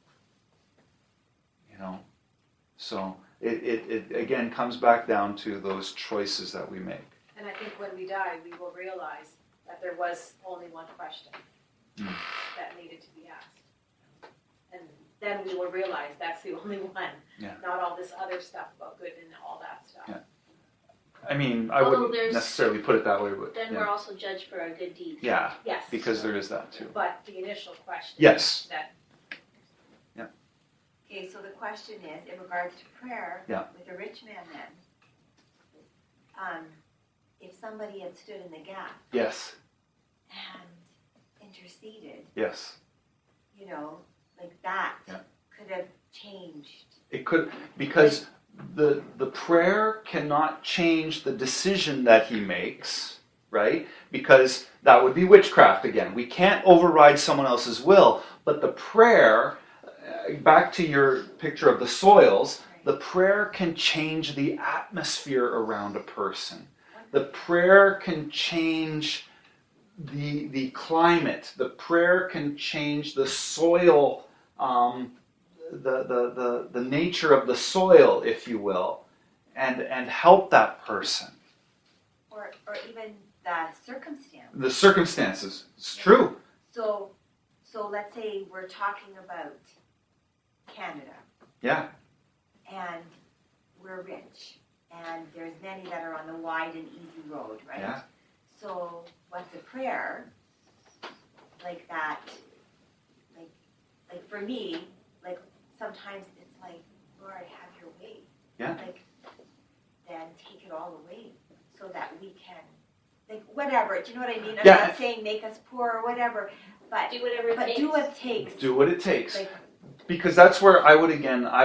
You know? So it again comes back down to those choices that we make. And I think when we die, we will realize that there was only one question that needed to be asked. And then we will realize that's the only one. Yeah. Not all this other stuff about good and all that stuff. Yeah. I mean, I wouldn't necessarily put it that way, but... Then we're also judged for our good deeds. Yeah, Yes. because there is that too. But the initial question. Yes. That Okay, so the question is, in regards to prayer, with the rich man then, if somebody had stood in the gap Yes. and interceded, Yes. you know, like that Yeah. could have changed. It could, because the prayer cannot change the decision that he makes, right? Because that would be witchcraft again. We can't override someone else's will, but the prayer, back to your picture of the soils, the prayer can change the atmosphere around a person. The prayer can change the climate. The prayer can change the soil, the nature of the soil, if you will, and help that person. Or even the circumstance. The circumstances. It's true. So let's say we're talking about Canada. Yeah. And we're rich. And there's many that are on the wide and easy road, right? Yeah. So what's a prayer like that? Like for me, like sometimes it's like, Lord, have your way. Yeah. Like, then take it all away so that we can, like, whatever. Do you know what I mean? I'm not saying make us poor or whatever, but do whatever it takes. do what it takes. Do what it takes. Like, because that's where I would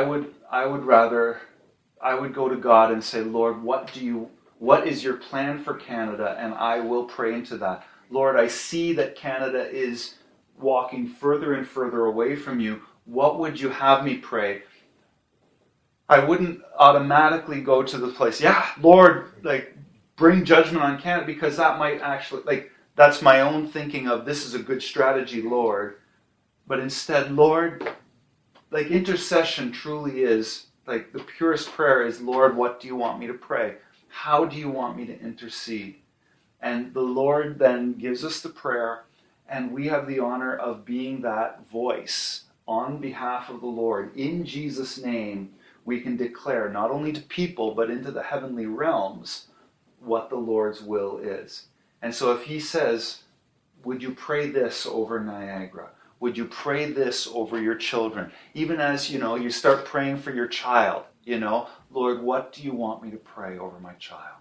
go to God and say, Lord, what is your plan for Canada? And I will pray into that. Lord, I see that Canada is walking further and further away from you. What would you have me pray? I wouldn't automatically go to the place, Lord, like, bring judgment on Canada, because that might actually, like, that's my own thinking of, this is a good strategy, Lord. But instead, Lord, like, intercession truly is, like, the purest prayer is, Lord, what do you want me to pray? How do you want me to intercede? And the Lord then gives us the prayer, and we have the honor of being that voice on behalf of the Lord. In Jesus' name, we can declare not only to people, but into the heavenly realms what the Lord's will is. And so if he says, would you pray this over Niagara? Would you pray this over your children? Even as, you start praying for your child, Lord, what do you want me to pray over my child?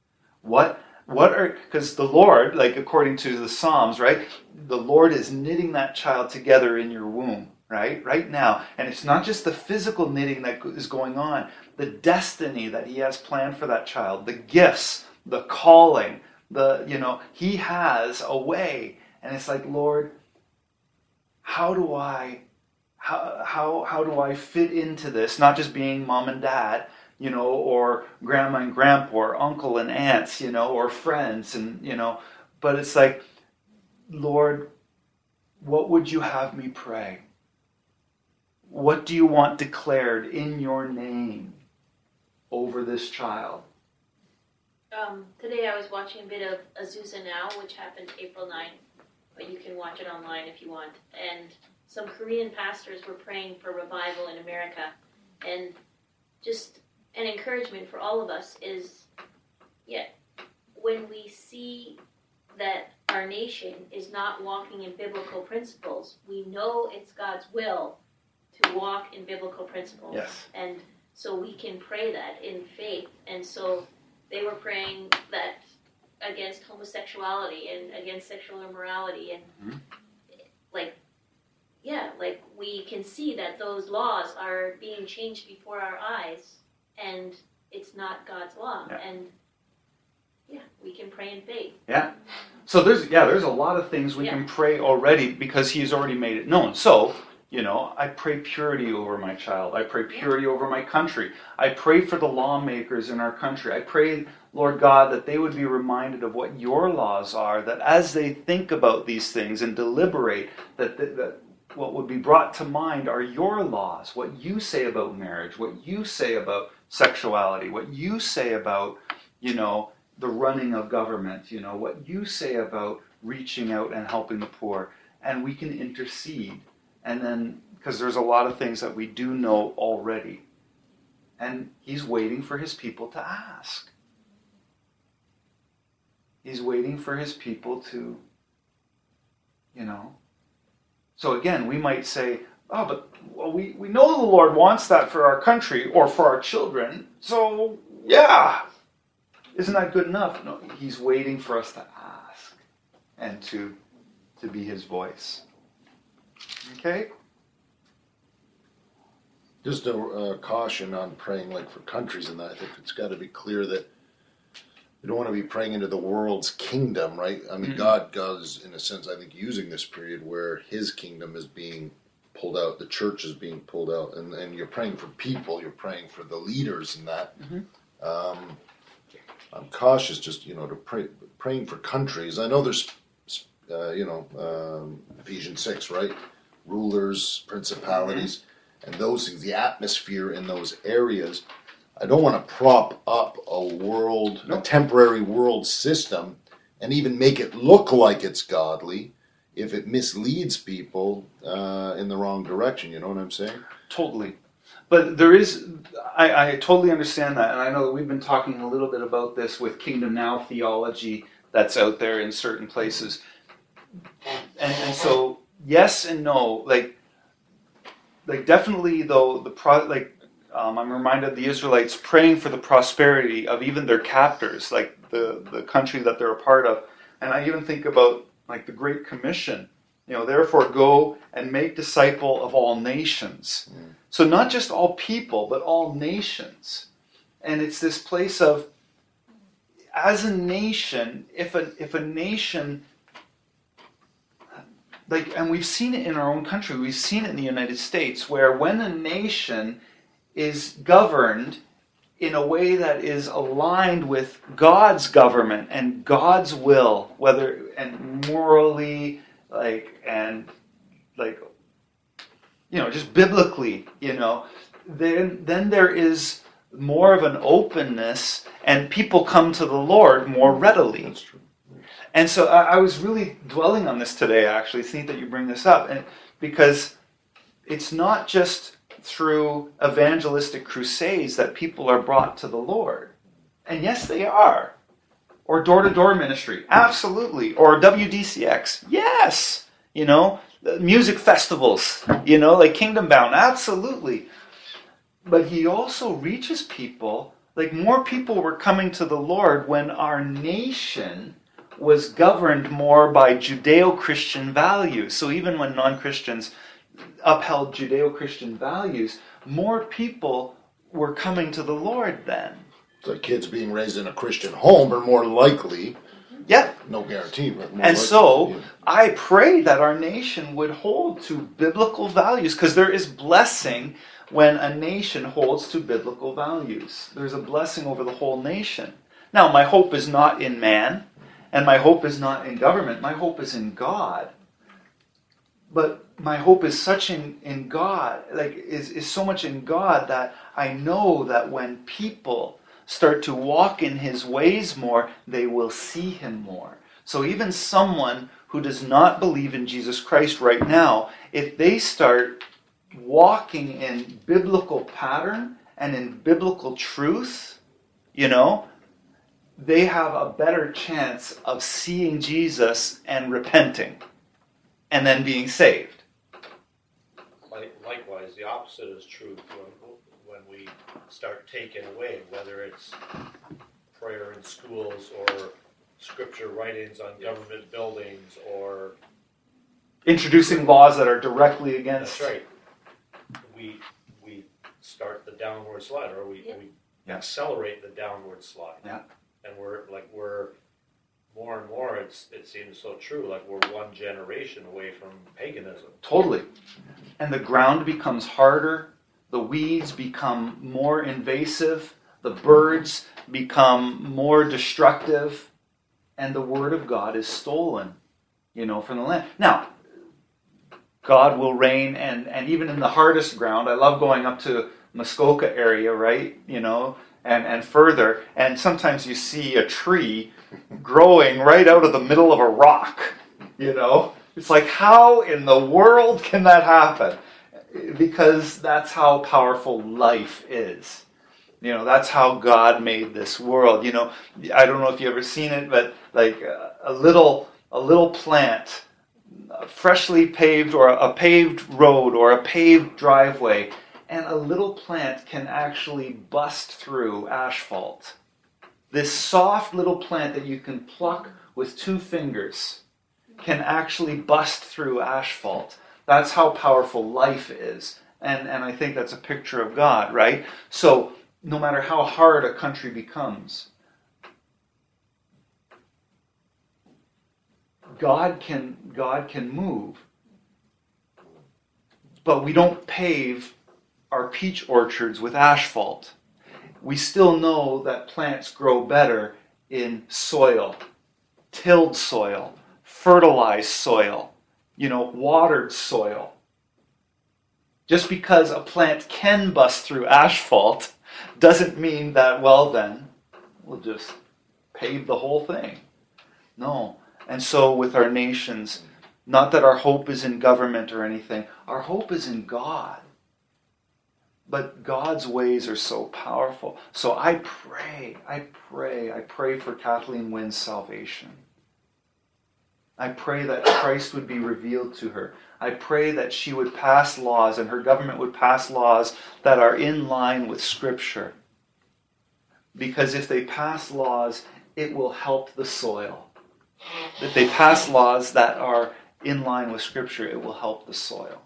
Because the Lord, like according to the Psalms, right? The Lord is knitting that child together in your womb, right now. And it's not just the physical knitting that is going on, the destiny that he has planned for that child, the gifts, the calling, he has a way. And it's like, Lord, how do I fit into this? Not just being mom and dad, or grandma and grandpa, or uncle and aunts, or friends, and but it's like, Lord, what would you have me pray? What do you want declared in your name over this child. Today I was watching a bit of Azusa Now, which happened April 9th, but you can watch it online if you want. And some Korean pastors were praying for revival in America. And just an encouragement for all of us is, when we see that our nation is not walking in biblical principles, we know it's God's will to walk in biblical principles. Yes. And so we can pray that in faith. And so they were praying that against homosexuality and against sexual immorality. And like we can see that those laws are being changed before our eyes, and it's not God's law. Yeah. And we can pray in faith. Yeah. So there's a lot of things we can pray already because He's already made it known. So, I pray purity over my child. I pray purity over my country. I pray for the lawmakers in our country. I pray, Lord God, that they would be reminded of what your laws are, that as they think about these things and deliberate, that what would be brought to mind are your laws, what you say about marriage, what you say about sexuality, what you say about, the running of government, what you say about reaching out and helping the poor. And we can intercede. And then, because there's a lot of things that we do know already. And He's waiting for His people to ask. He's waiting for His people to, So again, we might say, we know the Lord wants that for our country or for our children. So, isn't that good enough? No, He's waiting for us to ask and to be His voice. Okay? Just a caution on praying like for countries and that. I think it's got to be clear that we don't want to be praying into the world's kingdom, right? I mean, God is, in a sense, I think, using this period where His kingdom is being pulled out, the church is being pulled out, and you're praying for people, you're praying for the leaders in that. I'm cautious just, to praying for countries. I know there's, Ephesians 6, right? Rulers, principalities, and those things, the atmosphere in those areas. I don't want to prop up a temporary world system and even make it look like it's godly if it misleads people in the wrong direction. You know what I'm saying? Totally. But there is, I totally understand that, and I know that we've been talking a little bit about this with Kingdom Now theology that's out there in certain places. And so, yes and no, like definitely though, I'm reminded of the Israelites praying for the prosperity of even their captors, like the country that they're a part of. And I even think about like the Great Commission, therefore go and make disciple of all nations. So not just all people, but all nations. And it's this place of, as a nation, if a nation, and we've seen it in our own country, we've seen it in the United States, where when a nation is governed in a way that is aligned with God's government and God's will, and morally, just biblically, then there is more of an openness and people come to the Lord more readily. That's true. And so I was really dwelling on this today, actually. It's neat that you bring this up, because it's not just through evangelistic crusades that people are brought to the Lord. And yes, they are. Or door-to-door ministry, absolutely. Or WDCX, yes. Music festivals, like Kingdom Bound, absolutely. But He also reaches people, more people were coming to the Lord when our nation was governed more by Judeo-Christian values. So even when non-Christians upheld Judeo-Christian values, more people were coming to the Lord then. So kids being raised in a Christian home are more likely. Yeah. No guarantee, but more and likely. So I pray that our nation would hold to biblical values, because there is blessing when a nation holds to biblical values. There's a blessing over the whole nation. Now, my hope is not in man, and my hope is not in government. My hope is in God. But my hope is such in God, like is so much in God that I know that when people start to walk in his ways more, they will see him more. So even someone who does not believe in Jesus Christ right now, if they start walking in biblical pattern and in biblical truth, they have a better chance of seeing Jesus and repenting and then being saved. Likewise, the opposite is true when we start taking away, whether it's prayer in schools or scripture writings on government buildings or Introducing laws that are directly against. That's right. We start the downward slide, or we accelerate the downward slide. Yeah. And we're more and more. It seems so true. Like we're one generation away from paganism. Totally. And the ground becomes harder. The weeds become more invasive. The birds become more destructive. And the word of God is stolen, from the land. Now, God will reign, and even in the hardest ground, I love going up to Muskoka area, right? And further, and sometimes you see a tree growing right out of the middle of a rock, It's like, how in the world can that happen? Because that's how powerful life is. That's how God made this world. I don't know if you've ever seen it, but like a little plant, freshly paved, or a paved road, or a paved driveway, and a little plant can actually bust through asphalt. This soft little plant that you can pluck with 2 fingers can actually bust through asphalt. That's how powerful life is. And I think that's a picture of God, right? So no matter how hard a country becomes, God can move. But we don't pave our peach orchards with asphalt. We still know that plants grow better in soil, tilled soil, fertilized soil, watered soil. Just because a plant can bust through asphalt doesn't mean that, well then, we'll just pave the whole thing. No. And so with our nations, not that our hope is in government or anything, our hope is in God. But God's ways are so powerful. So I pray for Kathleen Wynn's salvation. I pray that Christ would be revealed to her. I pray that she would pass laws and her government would pass laws that are in line with Scripture. Because if they pass laws, it will help the soil. If they pass laws that are in line with Scripture, it will help the soil.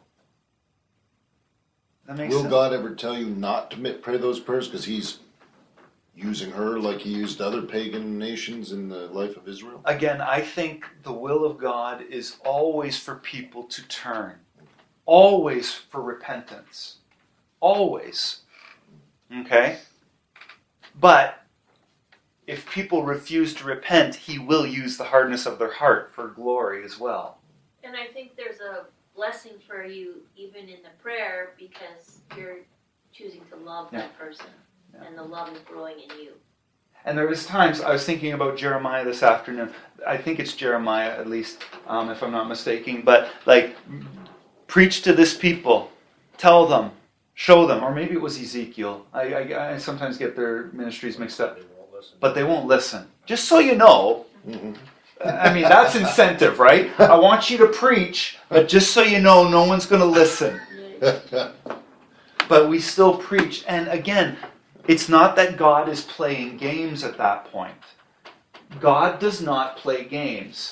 That makes sense? Will God ever tell you not to pray those prayers because he's using her like he used other pagan nations in the life of Israel? Again, I think the will of God is always for people to turn. Always for repentance. Always. Okay? But if people refuse to repent, he will use the hardness of their heart for glory as well. And I think there's a blessing for you even in the prayer because you're choosing to love that person. Yeah. And the love is growing in you. And there was times, I was thinking about Jeremiah this afternoon. I think it's Jeremiah at least, if I'm not mistaken. But preach to this people. Tell them. Show them. Or maybe it was Ezekiel. I sometimes get their ministries mixed up. But they won't listen. Just so you know. Mm-hmm. I mean, that's incentive, right? I want you to preach, but just so you know, no one's going to listen. But we still preach. And again, it's not that God is playing games at that point. God does not play games.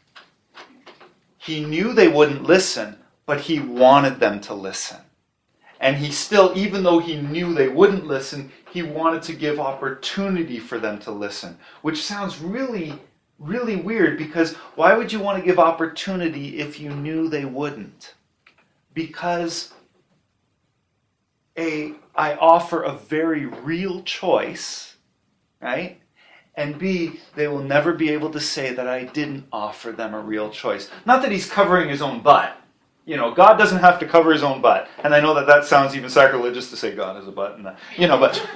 He knew they wouldn't listen, but he wanted them to listen. And he still, even though he knew they wouldn't listen, he wanted to give opportunity for them to listen. Which sounds really, really weird, because why would you want to give opportunity if you knew they wouldn't? Because I offer a very real choice, right? And B, they will never be able to say that I didn't offer them a real choice. Not that he's covering his own butt, God doesn't have to cover his own butt. And I know that sounds even sacrilegious to say God has a butt, and but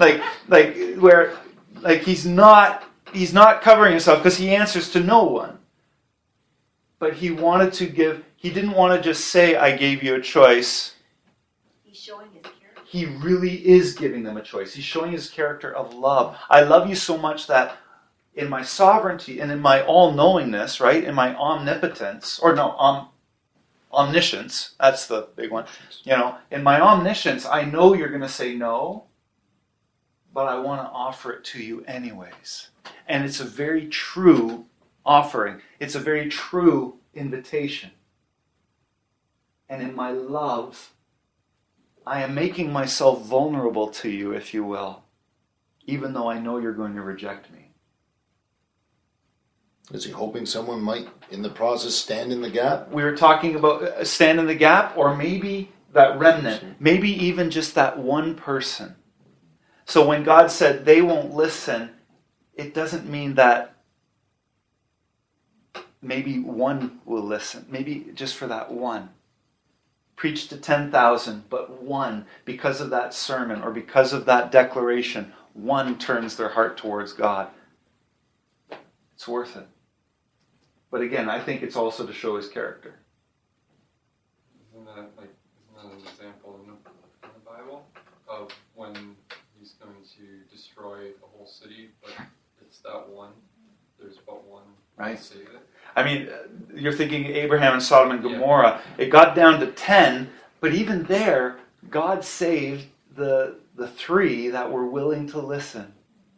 he's not covering himself because he answers to no one. But he wanted to give. He didn't want to just say, "I gave you a choice." He's showing his character. He really is giving them a choice. He's showing his character of love. I love you so much that in my sovereignty and in my all-knowingness, right, in my omnipotence, omniscience, that's the big one. In my omniscience, I know you're going to say no, but I want to offer it to you anyways. And it's a very true offering. It's a very true invitation. And in my love, I am making myself vulnerable to you, if you will, even though I know you're going to reject me. Is he hoping someone might, in the process, stand in the gap? We were talking about stand in the gap, or maybe that remnant, maybe even just that one person. So when God said they won't listen, it doesn't mean that maybe one will listen. Maybe just for that one. Preach to 10,000, but one, because of that sermon or because of that declaration, one turns their heart towards God. It's worth it. But again, I think it's also to show his character. Isn't that an example in the Bible of when he's going to destroy a whole city, but it's that one, there's but one Right. to save it? I mean, you're thinking Abraham and Sodom and Gomorrah. Yeah. It got down to 10, but even there, God saved the 3 that were willing to listen.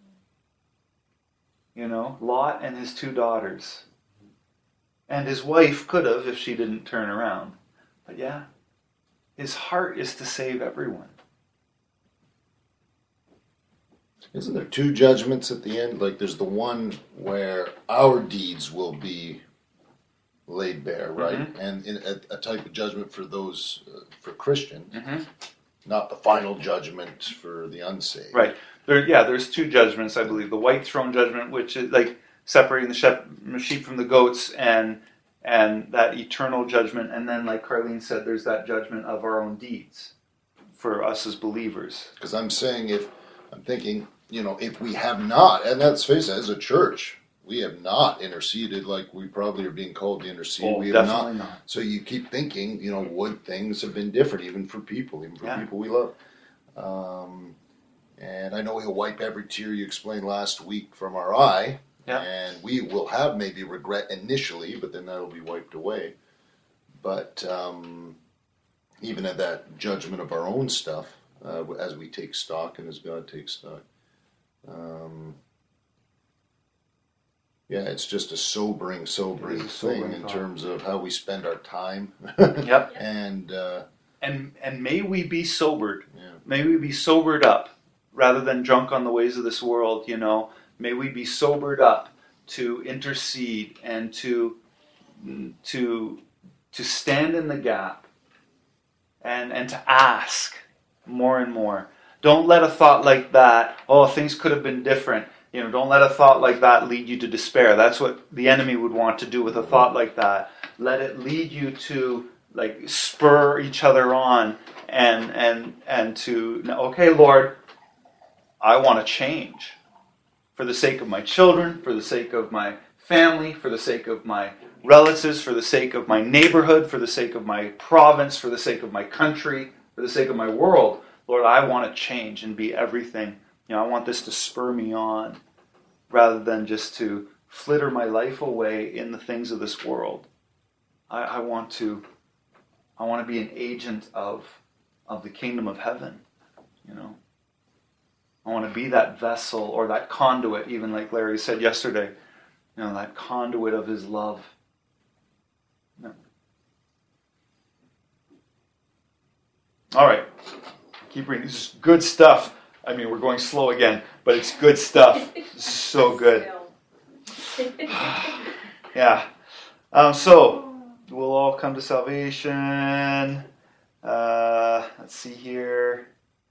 Lot and his 2 daughters. And his wife could have if she didn't turn around. But yeah, his heart is to save everyone. Isn't there 2 judgments at the end? Like there's the one where our deeds will be laid bare, right? Mm-hmm. And in a type of judgment for those, for Christians, mm-hmm. not the final judgment for the unsaved. Right. There's 2 judgments, I believe. The white throne judgment, which is like separating the sheep from the goats, and that eternal judgment. And then, like Carlene said, there's that judgment of our own deeds for us as believers. Because I'm thinking, if we have not, and let's face it, as a church, we have not interceded like we probably are being called to intercede. We have definitely not. So you keep thinking, would things have been different, even for people we love? And I know he'll wipe every tear you explained last week from our eye. Yeah. And we will have maybe regret initially, but then that'll be wiped away. But even at that judgment of our own stuff, as we take stock and as God takes stock, it's just a sobering thing in terms of how we spend our time. Yep. And may we be sobered. Yeah. May we be sobered up rather than drunk on the ways of this world, May we be sobered up to intercede and to stand in the gap and to ask more and more. Don't let a thought like that, things could have been different. Don't let a thought like that lead you to despair. That's what the enemy would want to do with a thought like that. Let it lead you to spur each other on and to, okay, Lord, I want to change. For the sake of my children, for the sake of my family, for the sake of my relatives, for the sake of my neighborhood, for the sake of my province, for the sake of my country, for the sake of my world, Lord, I want to change and be everything. I want this to spur me on rather than just to flitter my life away in the things of this world. I want to be an agent of the kingdom of heaven, I want to be that vessel or that conduit, even like Larry said yesterday, that conduit of his love. No. All right. Keep reading. This is good stuff. I mean, we're going slow again, but it's good stuff. So good. Yeah. So, we'll all come to salvation. Let's see here.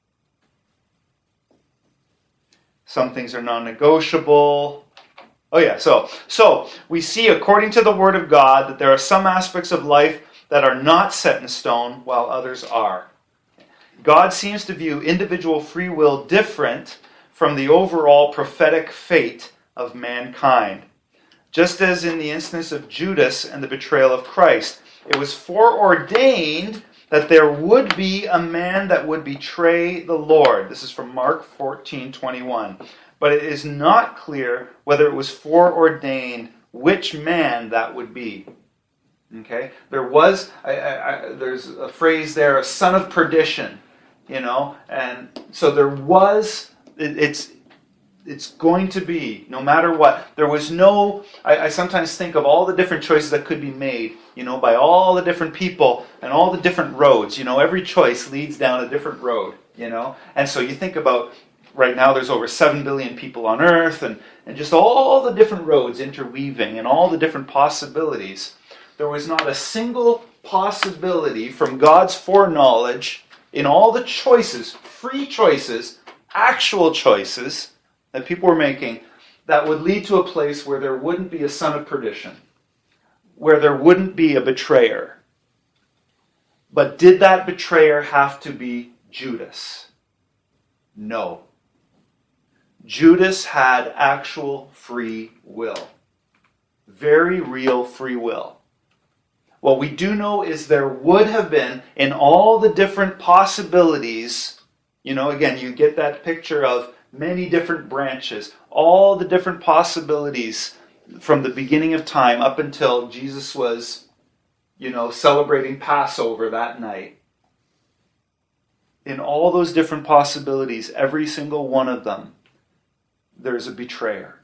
Some things are non-negotiable. Oh yeah, so we see according to the Word of God that there are some aspects of life that are not set in stone, while others are. God seems to view individual free will different from the overall prophetic fate of mankind. Just as in the instance of Judas and the betrayal of Christ, it was foreordained that there would be a man that would betray the Lord. This is from Mark 14:21. But it is not clear whether it was foreordained which man that would be. Okay? There was, there's a phrase there, a son of perdition, and so there was, it's going to be, no matter what. There was no, I sometimes think of all the different choices that could be made, by all the different people and all the different roads. Every choice leads down a different road, And so you think about, right now there's over 7 billion people on earth, and just all the different roads interweaving and all the different possibilities. There was not a single possibility from God's foreknowledge in all the choices, free choices, actual choices, that people were making, that would lead to a place where there wouldn't be a son of perdition, where there wouldn't be a betrayer. But did that betrayer have to be Judas? No. Judas had actual free will. Very real free will. What we do know is there would have been, in all the different possibilities, again, you get that picture of many different branches, all the different possibilities from the beginning of time up until Jesus was, celebrating Passover that night. In all those different possibilities, every single one of them, there's a betrayer.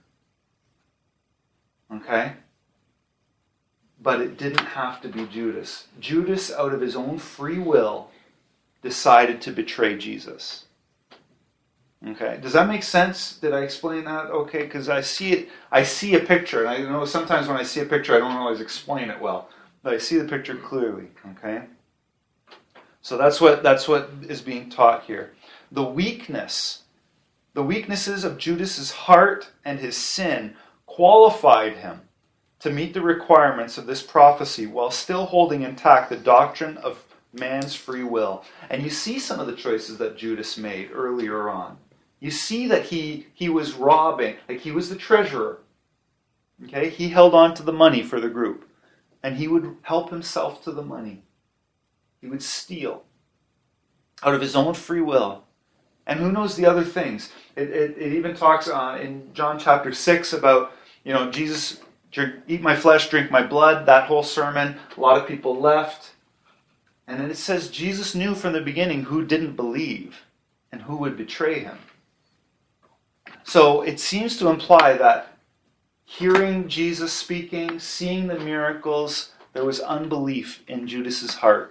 Okay? But it didn't have to be Judas. Judas, out of his own free will, decided to betray Jesus. Okay, does that make sense? Did I explain that okay? Because I see a picture, and I know sometimes when I see a picture I don't always explain it well, but I see the picture clearly, okay? So that's what is being taught here. The weaknesses of Judas's heart and his sin qualified him to meet the requirements of this prophecy while still holding intact the doctrine of man's free will. And you see some of the choices that Judas made earlier on. You see that he was robbing, like he was the treasurer. Okay, he held on to the money for the group, and he would help himself to the money. He would steal out of his own free will. And who knows the other things? It even talks in John chapter 6 about, Jesus, eat my flesh, drink my blood, that whole sermon. A lot of people left. And then it says Jesus knew from the beginning who didn't believe and who would betray him. So it seems to imply that hearing Jesus speaking, seeing the miracles, there was unbelief in Judas's heart.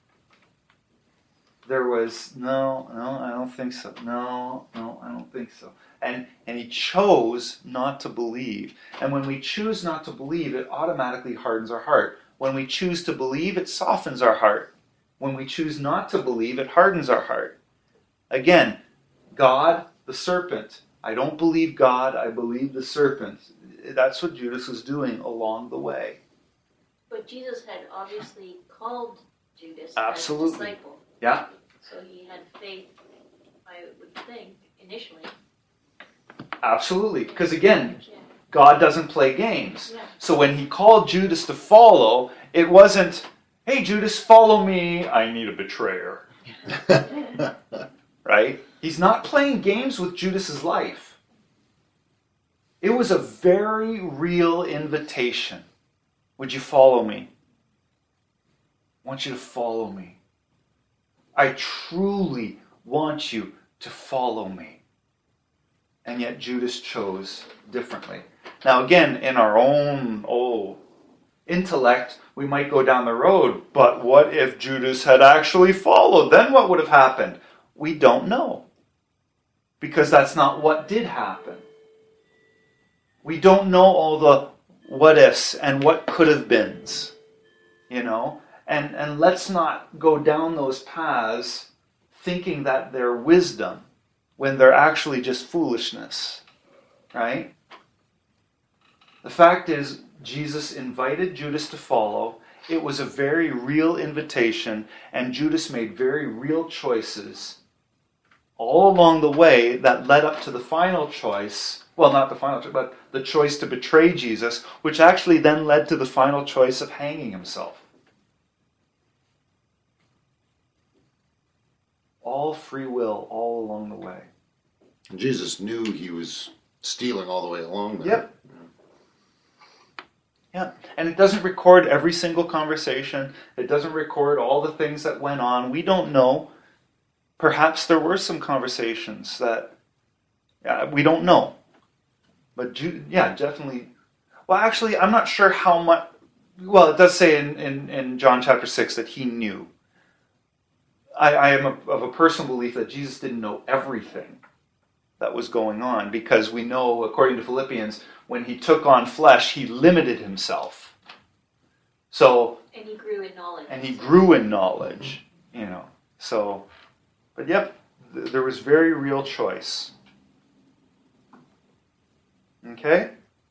There was, no, I don't think so. No, I don't think so. And he chose not to believe. And when we choose not to believe, it automatically hardens our heart. When we choose to believe, it softens our heart. When we choose not to believe, it hardens our heart. Again, God, the serpent. I don't believe God, I believe the serpent. That's what Judas was doing along the way. But Jesus had obviously called Judas Absolutely. as a disciple. Yeah. So he had faith, I would think, initially. Absolutely. Because again, God doesn't play games. Yeah. So when he called Judas to follow, it wasn't, hey Judas, follow me, I need a betrayer. Right? He's not playing games with Judas's life. It was a very real invitation. Would you follow me? I want you to follow me. I truly want you to follow me. And yet Judas chose differently. Now again, in our own intellect, we might go down the road, but what if Judas had actually followed? Then what would have happened? We don't know. Because that's not what did happen. We don't know all the what ifs and what could have beens. And let's not go down those paths thinking that they're wisdom when they're actually just foolishness. Right? The fact is, Jesus invited Judas to follow, it was a very real invitation, and Judas made very real choices all along the way that led up to the final choice. Well, not the final choice, but the choice to betray Jesus, which actually then led to the final choice of hanging himself. All free will, all along the way. And Jesus knew he was stealing all the way along there. Yep. Yeah, and it doesn't record every single conversation. It doesn't record all the things that went on. We don't know. Perhaps there were some conversations that we don't know. But definitely. Well, actually, I'm not sure how much. Well, it does say in John chapter 6 that he knew. I am of a personal belief that Jesus didn't know everything that was going on, because we know, according to Philippians, when he took on flesh, he limited himself. So, And he grew in knowledge. and he grew in knowledge, So, but yep, there was very real choice. Okay?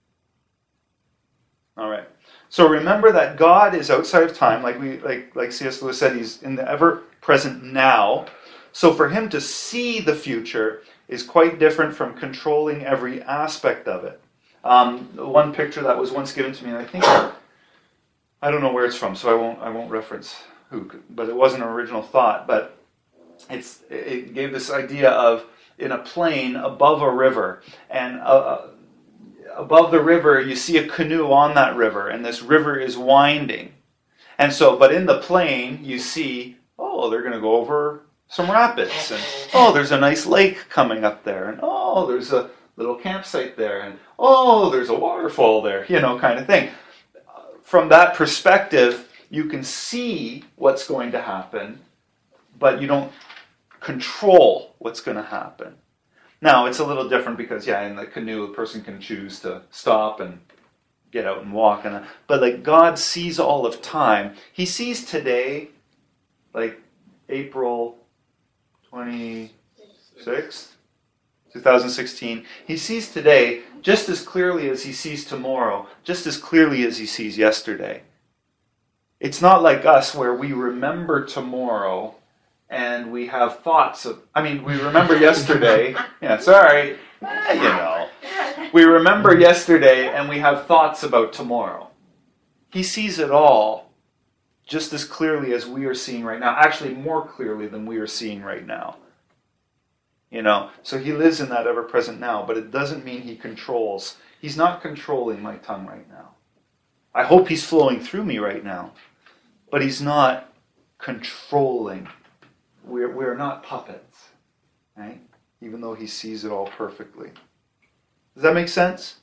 All right. So remember that God is outside of time, like C.S. Lewis said, he's in the ever-present now. So for him to see the future is quite different from controlling every aspect of it. One picture that was once given to me, and I don't know where it's from, so I won't reference who, but it wasn't an original thought, but it gave this idea of in a plane above a river, and above the river you see a canoe on that river, and this river is winding, and so, but in the plane you see, they're going to go over some rapids, and there's a nice lake coming up there, and there's a little campsite there, and there's a waterfall there, kind of thing. From that perspective, you can see what's going to happen, but you don't control what's going to happen. Now, it's a little different because, in the canoe, a person can choose to stop and get out and walk. But God sees all of time. He sees today, like April 26th, 2016. He sees today just as clearly as he sees tomorrow, just as clearly as he sees yesterday. It's not like us where we remember tomorrow and we have thoughts of, we remember yesterday. We remember yesterday and we have thoughts about tomorrow. He sees it all just as clearly as we are seeing right now. Actually, more clearly than we are seeing right now. So he lives in that ever-present now, but it doesn't mean he controls. He's not controlling my tongue right now. I hope he's flowing through me right now, but he's not controlling. We're not puppets, right? Even though he sees it all perfectly. Does that make sense?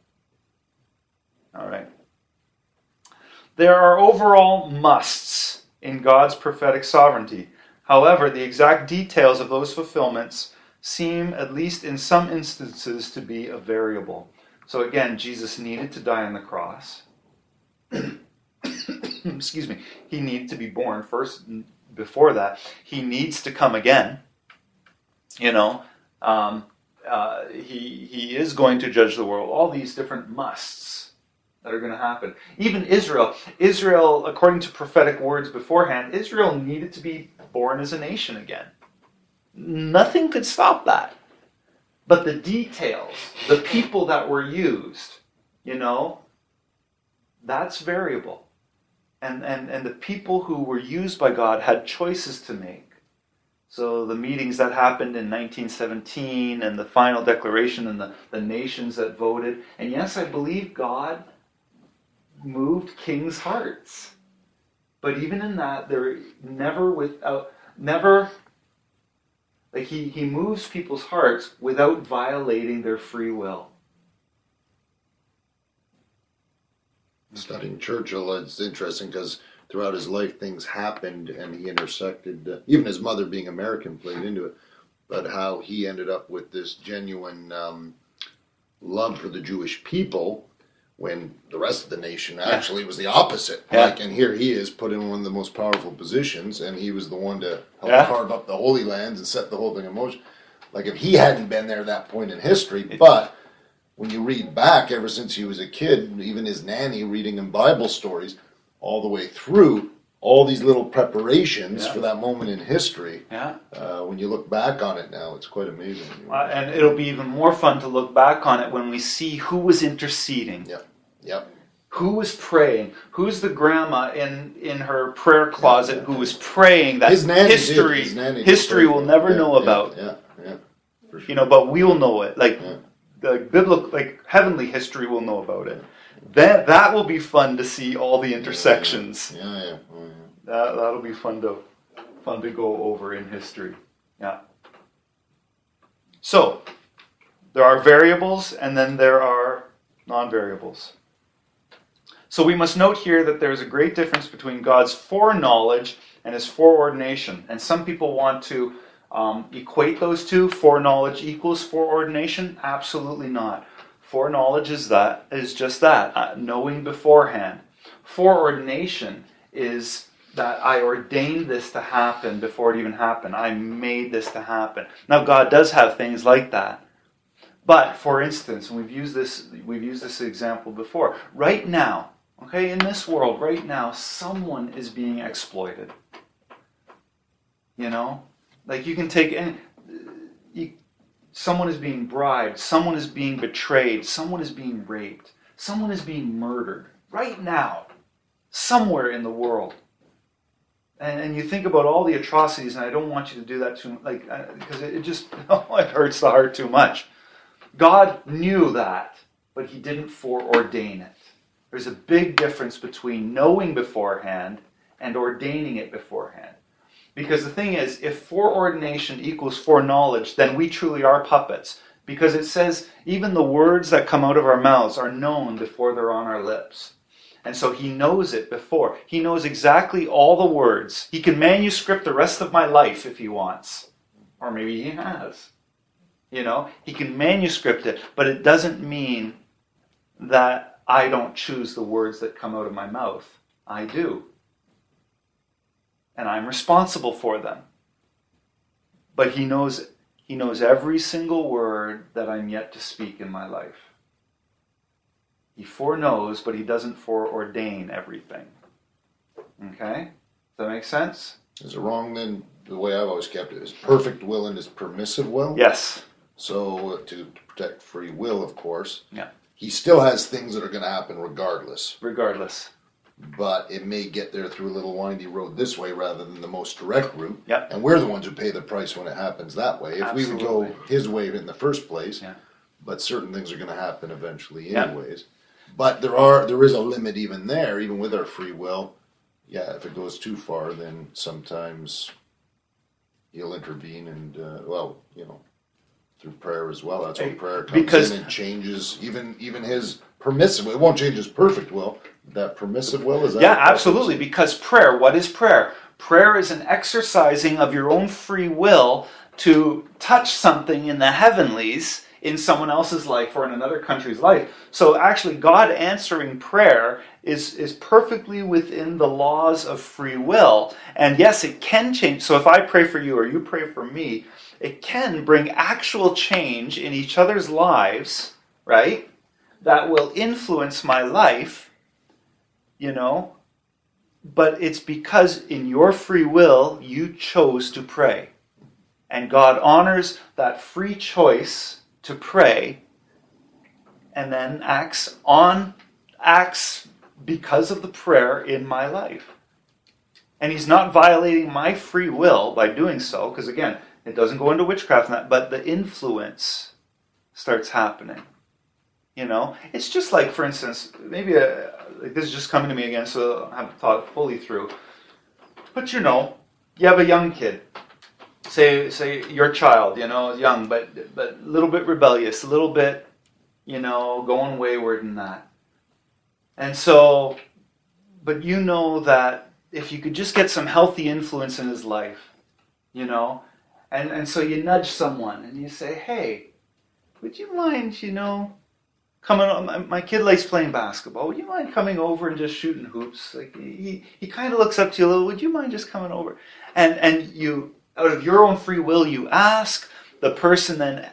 All right. There are overall musts in God's prophetic sovereignty. However, the exact details of those fulfillments seem, at least in some instances, to be a variable. So again, Jesus needed to die on the cross. Excuse me. He needed to be born first. Before that, he needs to come again. He is going to judge the world. All these different musts that are going to happen. Even Israel, according to prophetic words beforehand, Israel needed to be born as a nation again. Nothing could stop that. But the details, the people that were used, that's variable. And the people who were used by God had choices to make. So the meetings that happened in 1917 and the final declaration and the nations that voted. And yes, I believe God moved kings' hearts. But even in that, he moves people's hearts without violating their free will. Studying Churchill, it's interesting because throughout his life things happened and he intersected, even his mother being American played into it, but how he ended up with this genuine love for the Jewish people when the rest of the nation actually was the opposite. Yeah. And here he is put in one of the most powerful positions, and he was the one to help carve up the Holy Lands and set the whole thing in motion. If he hadn't been there at that point in history, but when you read back, ever since he was a kid, even his nanny reading him Bible stories, all the way through all these little preparations Yeah. for that moment in history. Yeah. When you look back on it now, it's quite amazing. And it'll be even more fun to look back on it when we see who was interceding. Yep. Who was praying? Who's the grandma in her prayer closet who was praying that His nanny history His nanny history did. will never Yeah, know about? Yeah. For sure. You know, but we'll know it. Like Yeah. the biblical, like heavenly history will know about it. That will be fun to see all the intersections. Yeah. Oh, yeah. That'll be fun to go over in history. Yeah. So there are variables, and then there are non-variables. So we must note here that there is a great difference between God's foreknowledge and His foreordination. And some people want to equate those two. Foreknowledge equals foreordination. Absolutely not. Foreknowledge is just that, knowing beforehand. Foreordination is that I ordained this to happen before it even happened. I made this to happen. Now God does have things like that. But for instance, and we've used this example before. Right now, okay, in this world, right now, someone is being exploited. You know? Like you can take someone is being bribed, someone is being betrayed, someone is being raped, someone is being murdered. Right now. Somewhere in the world. And you think about all the atrocities, and I don't want you to do that too, because it just it hurts the heart too much. God knew that, but He didn't foreordain it. There's a big difference between knowing beforehand and ordaining it beforehand. Because the thing is, if foreordination equals foreknowledge, then we truly are puppets. Because it says even the words that come out of our mouths are known before they're on our lips. And so He knows it before. He knows exactly all the words. He can manuscript the rest of my life if He wants. Or maybe He has. You know, He can manuscript it, but it doesn't mean that I don't choose the words that come out of my mouth. I do. And I'm responsible for them. But He knows every single word that I'm yet to speak in my life. He foreknows, but He doesn't foreordain everything. Okay? Does that make sense? Is it wrong then, the way I've always kept it, is perfect will and is permissive will? Yes. So to protect free will, of course. Yeah. He still has things that are going to happen regardless. Regardless. But it may get there through a little windy road this way rather than the most direct route. Yep. And we're the ones who pay the price when it happens that way. If we would go Absolutely. His way in the first place, Yeah. but certain things are going to happen eventually Yep. anyways. But there is a limit even there, even with our free will. Yeah, if it goes too far, then sometimes He'll intervene and, through prayer as well. That's when prayer comes in and changes even His permissive. It won't change His perfect will. That permissive will is that. Yeah, absolutely. Because prayer, what is prayer? Prayer is an exercising of your own free will to touch something in the heavenlies in someone else's life or in another country's life. So actually, God answering prayer is perfectly within the laws of free will. And yes, it can change. So if I pray for you or you pray for me, it can bring actual change in each other's lives, right? That will influence my life, you know. But it's because in your free will, you chose to pray. And God honors that free choice to pray, and then acts because of the prayer in my life. And He's not violating my free will by doing so, because again, it doesn't go into witchcraft and that, but the influence starts happening. You know, it's just like, for instance, maybe like this is just coming to me again, so I haven't thought it fully through. But you have a young kid. Say your child, young, but a little bit rebellious, a little bit, going wayward in that. And so, but you know that if you could just get some healthy influence in his life, and so you nudge someone and you say, hey, would you mind, coming on, my kid likes playing basketball, would you mind coming over and just shooting hoops? Like he kind of looks up to you a little, would you mind just coming over? And you, out of your own free will, you ask, the person then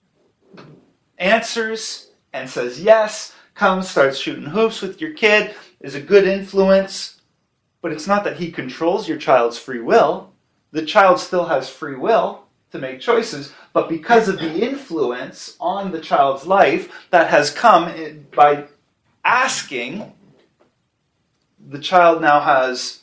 answers and says yes, comes, starts shooting hoops with your kid, is a good influence, but it's not that he controls your child's free will. The child still has free will to make choices, but because of the influence on the child's life that has come by asking, the child now has,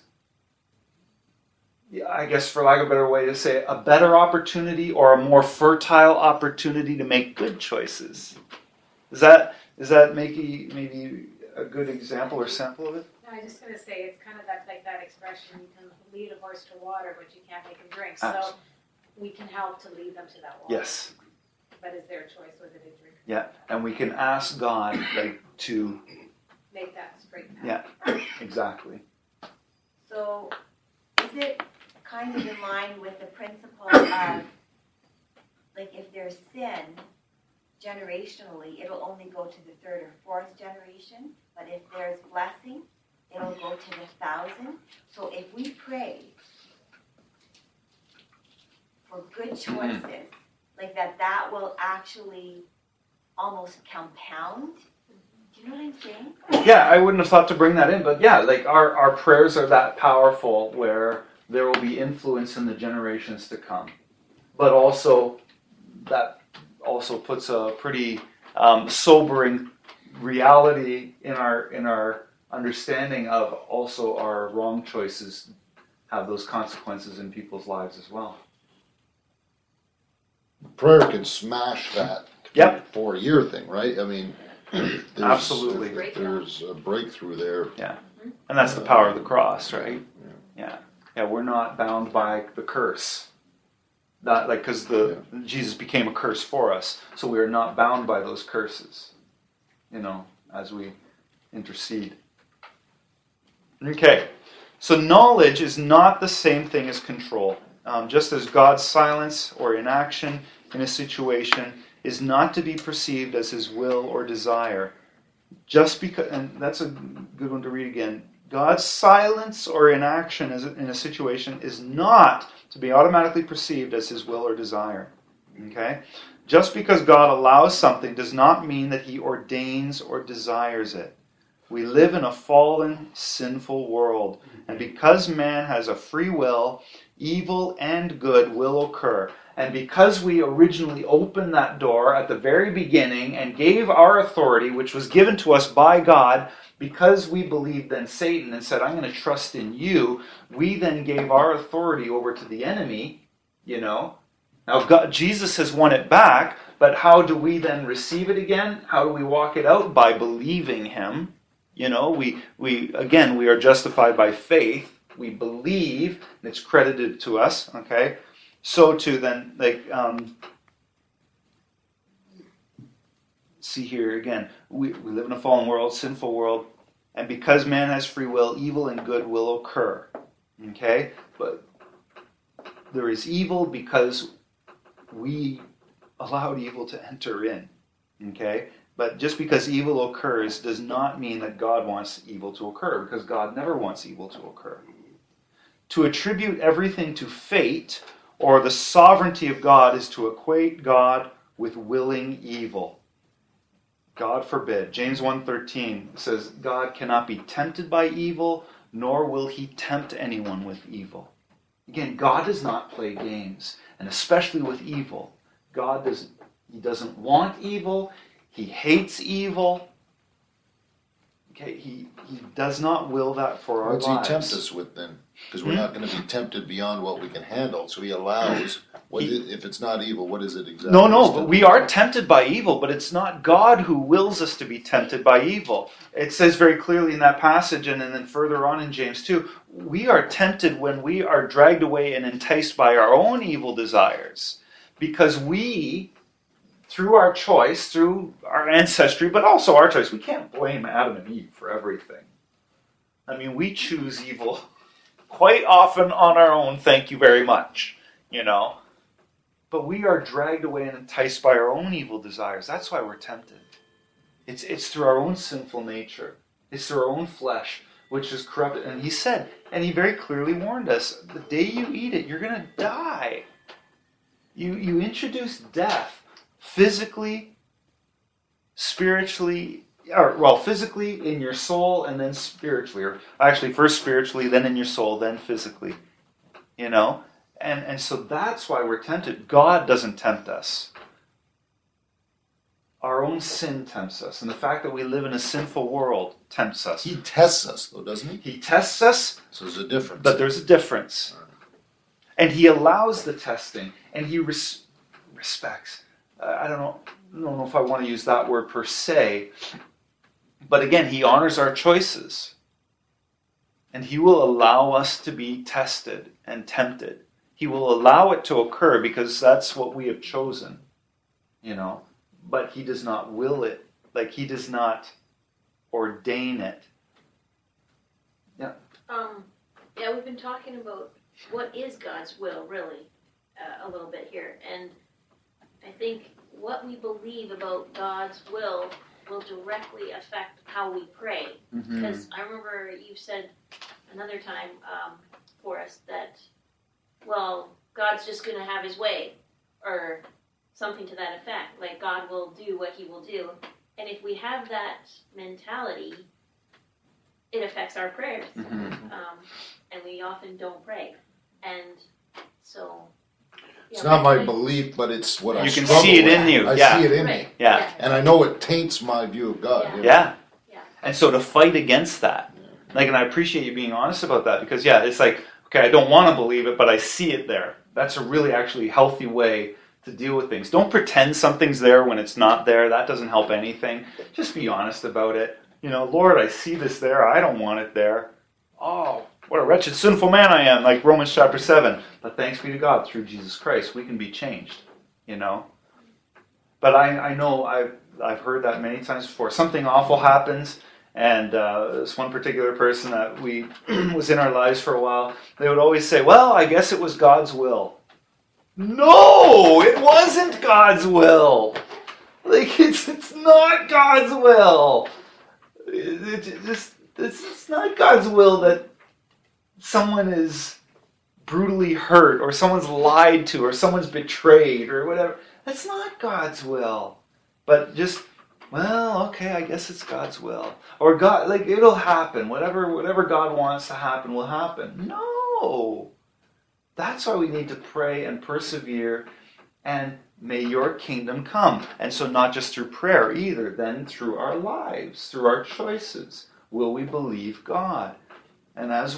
I guess for lack of a better way to say it, a better opportunity or a more fertile opportunity to make good choices. Does that make maybe a good example or sample of it? No, I was just going to say, it's kind of like that expression, you can lead a horse to water, but you can't make him drink. So Absolutely. we can help to lead them to that water. Yes. But it's their choice whether they drink. Yeah, and we can ask God to Make that straight path. Yeah, exactly. So is it kind of in line with the principle of, like if there's sin, generationally, it'll only go to the third or fourth generation, but if there's blessing, it'll go to the 1,000. So if we pray for good choices, like that will actually almost compound. Do you know what I'm saying? Yeah, I wouldn't have thought to bring that in, but yeah, like our prayers are that powerful where there will be influence in the generations to come. But also, that also puts a pretty sobering reality in our understanding of also our wrong choices have those consequences in people's lives as well. Prayer can smash that Yep. 4-year thing, right? I mean, Absolutely. There's a breakthrough there. And that's the power of the cross, right? Yeah. Yeah, we're not bound by the curse. Not like because Jesus became a curse for us, so we are not bound by those curses. As we intercede. Okay, so knowledge is not the same thing as control. Just as God's silence or inaction in a situation is not to be perceived as his will or desire. Just because, and that's a good one to read again, God's silence or inaction in a situation is not to be automatically perceived as his will or desire. Okay? Just because God allows something does not mean that he ordains or desires it. We live in a fallen, sinful world, and because man has a free will, evil and good will occur. And because we originally opened that door at the very beginning and gave our authority, which was given to us by God, because we believed in Satan and said, I'm going to trust in you, we then gave our authority over to the enemy, Now, Jesus has won it back, but how do we then receive it again? How do we walk it out? By believing him. We are justified by faith. We believe, and it's credited to us, okay? So too then, see here again, we live in a fallen world, sinful world, and because man has free will, evil and good will occur, okay? But there is evil because we allowed evil to enter in, okay? But just because evil occurs does not mean that God wants evil to occur, because God never wants evil to occur. To attribute everything to fate or the sovereignty of God is to equate God with willing evil. God forbid. James 1:13 says, God cannot be tempted by evil, nor will he tempt anyone with evil. Again, God does not play games, and especially with evil. He doesn't want evil. He hates evil. Okay, he does not will that for our lives. What's he tempt us with then? Because we're not going to be tempted beyond what we can handle. So he allows. If it's not evil, what is it exactly? No, but we are tempted by evil, but it's not God who wills us to be tempted by evil. It says very clearly in that passage, and then further on in James 2, we are tempted when we are dragged away and enticed by our own evil desires. Because we, through our choice, through our ancestry, but also our choice, we can't blame Adam and Eve for everything. I mean, we choose evil quite often on our own, thank you very much, But we are dragged away and enticed by our own evil desires. That's why we're tempted. It's through our own sinful nature. It's through our own flesh, which is corrupted. And he said, and he very clearly warned us, the day you eat it, you're going to die. You introduce death physically, spiritually, Well, physically, in your soul, and then spiritually. Or actually, first spiritually, then in your soul, then physically. You know? And so that's why we're tempted. God doesn't tempt us. Our own sin tempts us. And the fact that we live in a sinful world tempts us. He tests us, though, doesn't he? He tests us, So there's a difference. but there's a difference. And he allows the testing. And he respects. I don't know if I want to use that word per se. But again, he honors our choices. And he will allow us to be tested and tempted. He will allow it to occur because that's what we have chosen. You know? But he does not will it. Like, he does not ordain it. Yeah, we've been talking about what is God's will, really, a little bit here. And I think what we believe about God's will directly affect how we pray. Because I remember you said another time for us that, well, God's just going to have his way, or something to that effect. Like, God will do what he will do. And if we have that mentality, it affects our prayers. And we often don't pray. And so... It's not my belief, but it's what I You can struggle see it with. in you. I Yeah. see it in me. Right. Yeah. And I know it taints my view of God. Yeah. you know? Yeah. Yeah. And so to fight against that, like, and I appreciate you being honest about that, because yeah, it's like, okay, I don't want to believe it, but I see it there. That's a really actually healthy way to deal with things. Don't pretend something's there when it's not there. That doesn't help anything. Just be honest about it. You know, Lord, I see this there. I don't want it there. Oh, what a wretched, sinful man I am, like Romans chapter 7. But thanks be to God, through Jesus Christ, we can be changed, you know. But I know I've heard that many times before. Something awful happens, and this one particular person that we was in our lives for a while, they would always say, well, I guess it was God's will. No, it wasn't God's will. Like, it's not God's will. It's not God's will that someone is brutally hurt, or someone's lied to, or someone's betrayed, or whatever. That's not God's will. But just, well, okay, I guess it's God's will. Or God, like, it'll happen. Whatever God wants to happen will happen. No. That's why we need to pray and persevere, and may your kingdom come. And so not just through prayer either, then through our lives, through our choices, will we believe God. And as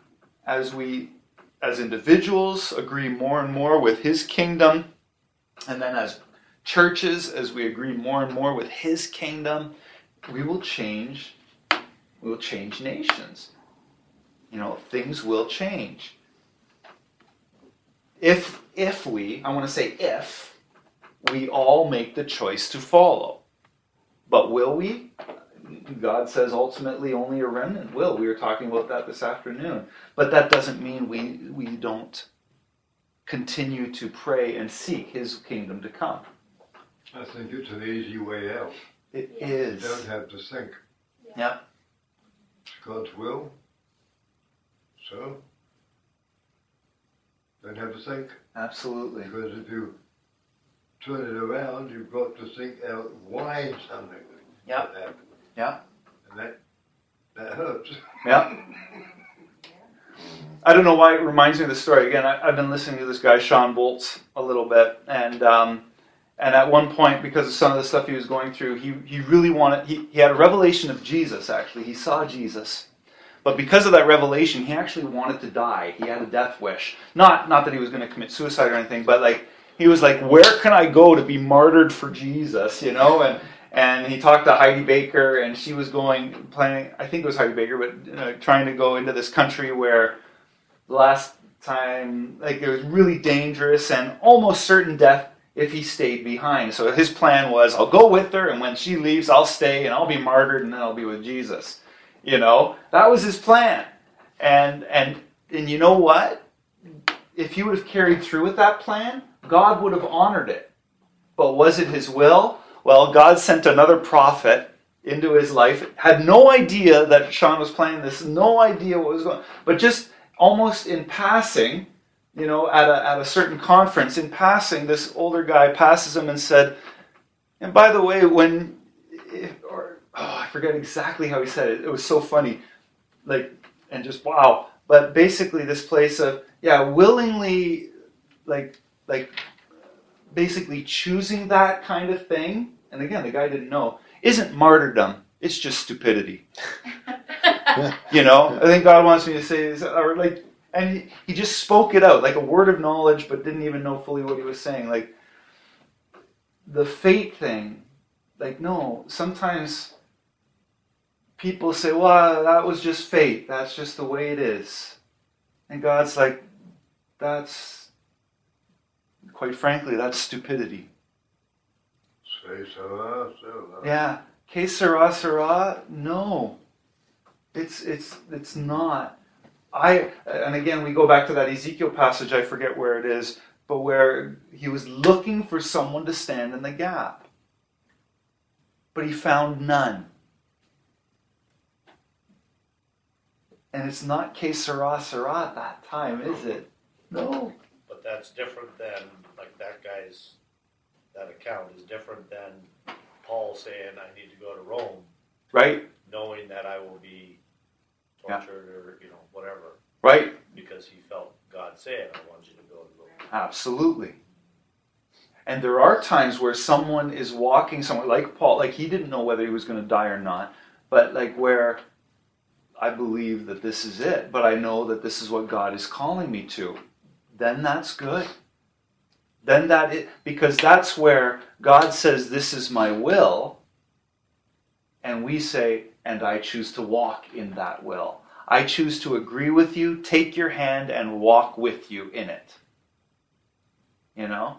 individuals agree more and more with his kingdom, and then as churches, as we agree more and more with his kingdom, we will change nations. You know, things will change. If we all make the choice to follow. But will we? God says ultimately only a remnant will. We were talking about that this afternoon. But that doesn't mean we don't continue to pray and seek his kingdom to come. I think it's an easy way out. It Yeah. is. You don't have to think. Yeah. It's God's will. So, don't have to think. Absolutely. Because if you turn it around, you've got to think out why something Yeah. happened. Yeah. And that hurts. Yeah. I don't know why it reminds me of the story. Again, I've been listening to this guy, Sean Boltz, a little bit. And at one point, because of some of the stuff he was going through, he really wanted, he had a revelation of Jesus, actually. He saw Jesus. But because of that revelation, he actually wanted to die. He had a death wish. Not that he was going to commit suicide or anything, but like, he was like, where can I go to be martyred for Jesus, you know? And he talked to Heidi Baker, and she was planning, I think it was Heidi Baker, but trying to go into this country where the last time, like, it was really dangerous and almost certain death if he stayed behind. So his plan was, I'll go with her, and when she leaves, I'll stay, and I'll be martyred, and then I'll be with Jesus. You know, that was his plan. And you know what? If he would have carried through with that plan, God would have honored it. But was it his will? Well, God sent another prophet into his life, had no idea that Sean was planning this, no idea what was going on, but just almost in passing, you know, at a certain conference, in passing, this older guy passes him and said, and by the way, I forget exactly how he said it. It was so funny. Like, and just wow. But basically this place of, willingly, like basically choosing that kind of thing, and again, the guy didn't know, isn't martyrdom. It's just stupidity. You know, I think God wants me to say this, or like, and he just spoke it out, like a word of knowledge, but didn't even know fully what he was saying. Like, the fate thing, like, no, sometimes people say, well, that was just fate. That's just the way it is. And God's like, that's, quite frankly, that's stupidity. Say Sarah, Sarah. Yeah. Que sera, sera? No. It's not. And again, we go back to that Ezekiel passage, I forget where it is, but where he was looking for someone to stand in the gap. But he found none. And it's not que sera, sera at that time, is it? No. But that's different than, like, that account is different than Paul saying, I need to go to Rome. Right? Knowing that I will be tortured or, whatever. Right? Because he felt God saying, I want you to go to Rome. Absolutely. And there are times where someone is walking somewhere, like Paul, like he didn't know whether he was going to die or not, but like where I believe that this is it, but I know that this is what God is calling me to. Then that's good. Then because that's where God says, this is my will, and we say, and I choose to walk in that will. I choose to agree with you, take your hand, and walk with you in it. You know?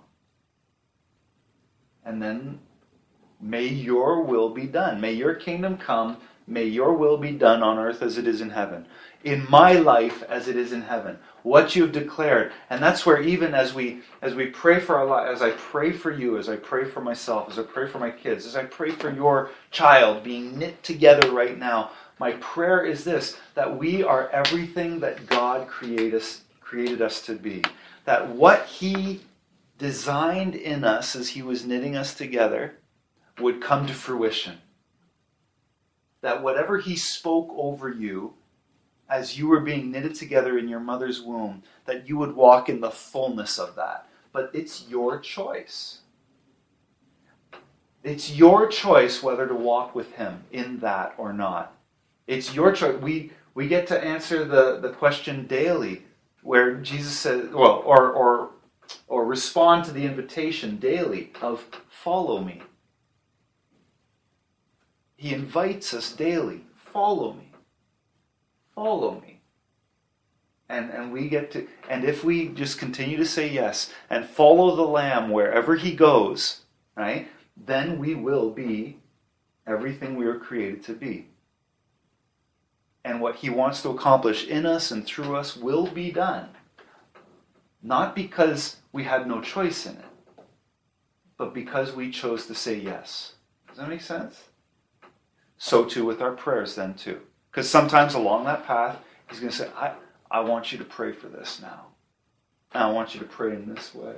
And then, may your will be done. May your kingdom come. May your will be done on earth as it is in heaven. In my life as it is in heaven. What you've declared. And that's where even as we pray for our life, as I pray for you, as I pray for myself, as I pray for my kids, as I pray for your child being knit together right now, my prayer is this, that we are everything that God created us to be. That what He designed in us as He was knitting us together would come to fruition. That whatever He spoke over you as you were being knitted together in your mother's womb, that you would walk in the fullness of that. But it's your choice. It's your choice whether to walk with Him in that or not. It's your choice. We get to answer the question daily, where Jesus says, well, or respond to the invitation daily of follow me. He invites us daily, follow me. Follow me. And we get to, and if we just continue to say yes and follow the Lamb wherever He goes, right, then we will be everything we were created to be. And what He wants to accomplish in us and through us will be done. Not because we had no choice in it, but because we chose to say yes. Does that make sense? So too with our prayers then too. Because sometimes along that path, He's going to say, I want you to pray for this now. And I want you to pray in this way.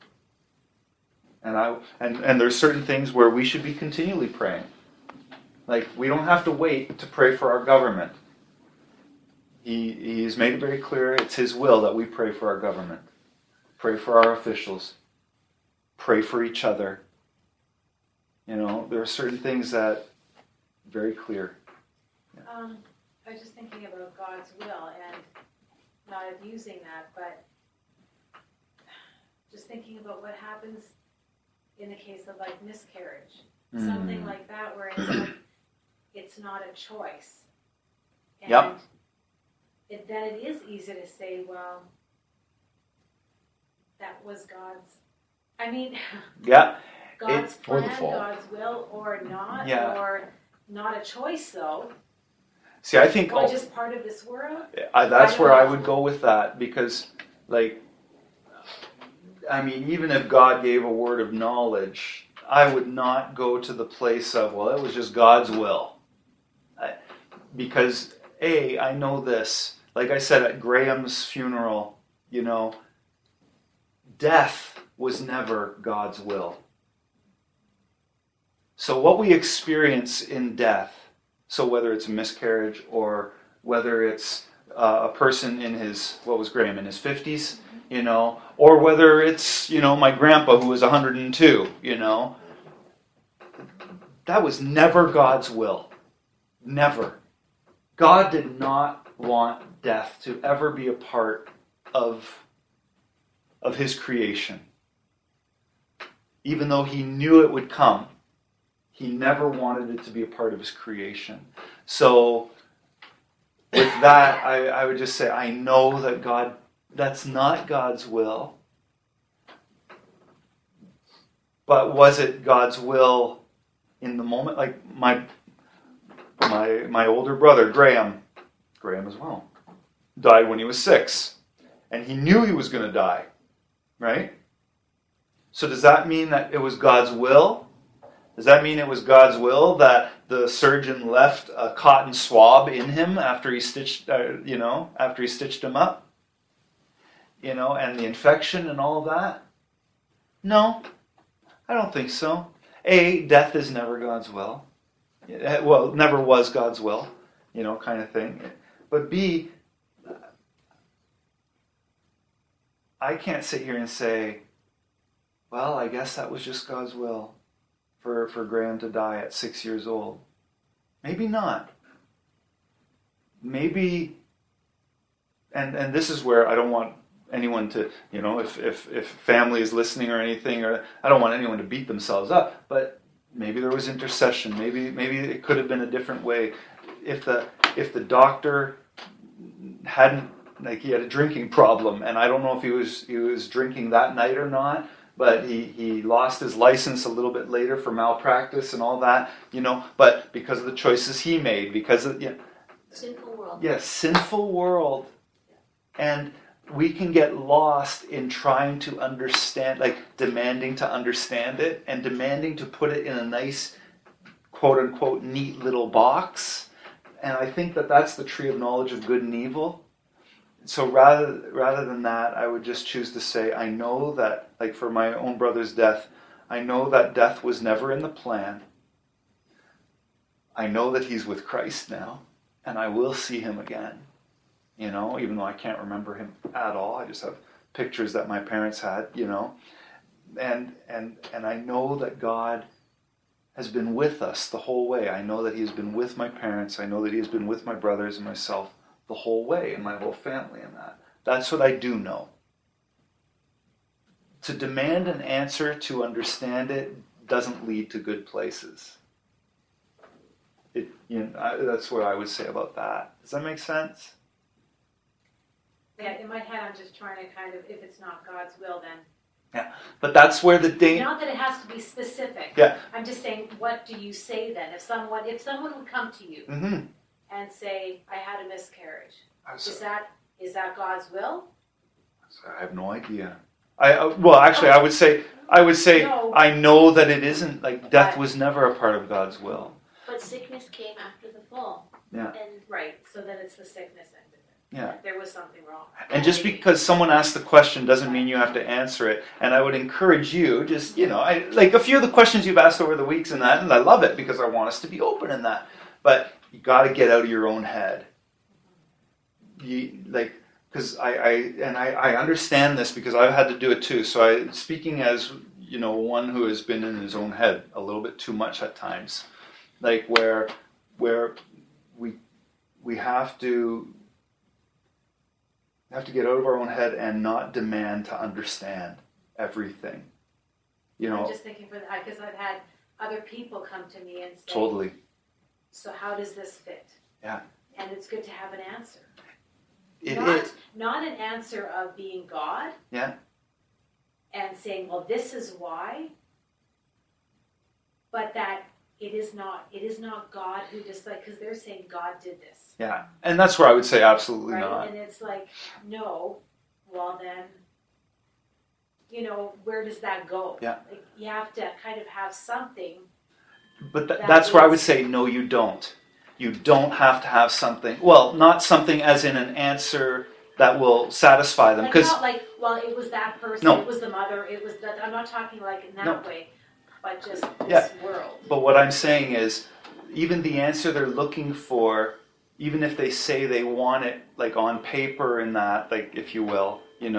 And there's certain things where we should be continually praying. Like, we don't have to wait to pray for our government. He's made it very clear it's His will that we pray for our government. Pray for our officials. Pray for each other. You know, there are certain things that very clear. Yeah. I was just thinking about God's will and not abusing that, but just thinking about what happens in the case of like miscarriage. Something like that where it's like, it's not a choice. And Yep. Then it is easy to say, well, that was God's, Yeah. God's or the plan, fall. God's will, or not, Yeah. or not a choice though, See, I think or just part of this world. that's I where don't I know. would go with that, because, like, even if God gave a word of knowledge, I would not go to the place of, well, it was just God's will. Because, I know this. Like I said at Graham's funeral, death was never God's will. So what we experience in death, so whether it's a miscarriage or whether it's a person in his, what was Graham, in his 50s, you know, or whether it's, you know, my grandpa who was 102, you know, that was never God's will. Never. God did not want death to ever be a part of his creation. Even though he knew it would come, he never wanted it to be a part of his creation. So with that, I would just say, I know that that's not God's will. But was it God's will in the moment? Like my older brother, Graham as well, died when he was 6. And he knew he was going to die, right? So does that mean that it was God's will? Does that mean it was God's will that the surgeon left a cotton swab in him after he stitched him up? You know, and the infection and all of that? No, I don't think so. A, death is never God's will. Well, never was God's will, you know, kind of thing. But B, I can't sit here and say, well, I guess that was just God's will for Graham to die at 6 years old. Maybe not. Maybe, and this is where I don't want anyone to, you know, if family is listening or anything, or I don't want anyone to beat themselves up, but maybe there was intercession. Maybe it could have been a different way. If the doctor hadn't, like, he had a drinking problem, and I don't know if he was drinking that night or not, but he lost his license a little bit later for malpractice and all that, you know, but because of the choices he made, because of, you know, Sinful world. yes, sinful world. And we can get lost in trying to understand, like demanding to understand it and demanding to put it in a nice, quote unquote, neat little box. And I think that that's the tree of knowledge of good and evil. So rather than that, I would just choose to say, I know that, like for my own brother's death, I know that death was never in the plan. I know that he's with Christ now, and I will see him again. You know, even though I can't remember him at all, I just have pictures that my parents had, you know. And I know that God has been with us the whole way. I know that he has been with my parents. I know that he has been with my brothers and myself the whole way, and my whole family and that. That's what I do know. To demand an answer to understand it doesn't lead to good places. That's what I would say about that. Does that make sense? Yeah, in my head, I'm just trying to kind of, if it's not God's will, then. Yeah, but that's where the danger. Not that it has to be specific. Yeah. I'm just saying, what do you say then? If someone would come to you and say, I had a miscarriage, is that God's will? I have no idea. I would say no. I know that it isn't. Like, death was never a part of God's will. But sickness came after the fall. Yeah. And right. So then it's the sickness end of it. Yeah. There was something wrong. And just because someone asked the question doesn't mean you have to answer it. And I would encourage you, just, you know, like a few of the questions you've asked over the weeks and that, and I love it because I want us to be open in that. But you got to get out of your own head. Because I understand this because I've had to do it too. So speaking as, you know, one who has been in his own head a little bit too much at times, like where we have to get out of our own head and not demand to understand everything. You know, I'm just thinking because I've had other people come to me and say, totally. So how does this fit? Yeah. And it's good to have an answer. It is. Not an answer of being God. Yeah. And saying, well, this is why. But that it is not God who just because they're saying God did this. Yeah. And that's where I would say absolutely right? not. And it's like, no, well then, you know, where does that go? Yeah. Like, you have to kind of have something. But that's where I would say, no, you don't. You don't have to have something. Well, not something as in an answer that will satisfy them. Not like, well, it was that person, No. It was the mother, it was that. I'm not talking like in that way, but just this Yeah. world. but what I'm saying is, even the answer they're looking for, even if they say they want it like on paper and that, like if you will,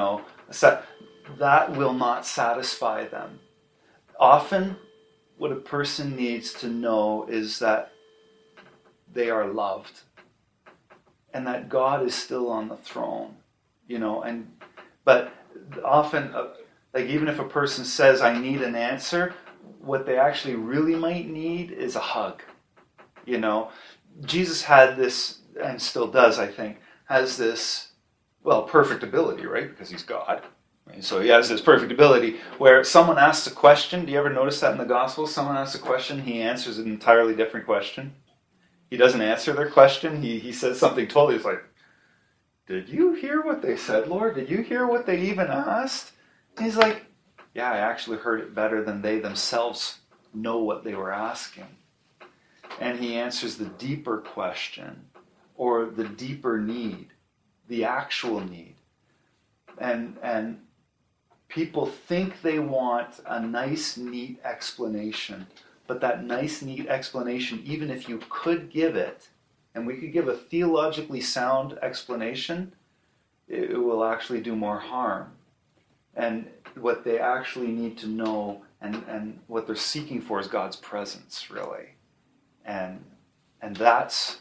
that will not satisfy them. Often, what a person needs to know is that they are loved and that God is still on the throne, but often, like even if a person says, I need an answer, what they actually really might need is a hug. Jesus had this, and still does, I think, has this, perfect ability, right? Because he's God. Right? So he has this perfect ability where someone asks a question. Do you ever notice that in the Gospels? Someone asks a question, he answers an entirely different question. He doesn't answer their question. He says something totally, it's like, did you hear what they said, Lord? Did you hear what they even asked? And he's like, yeah, I actually heard it better than they themselves know what they were asking. And he answers the deeper question or the deeper need, the actual need. And people think they want a nice, neat explanation. But that nice, neat explanation, even if you could give it, and we could give a theologically sound explanation, it will actually do more harm. And what they actually need to know and what they're seeking for is God's presence, really. And that's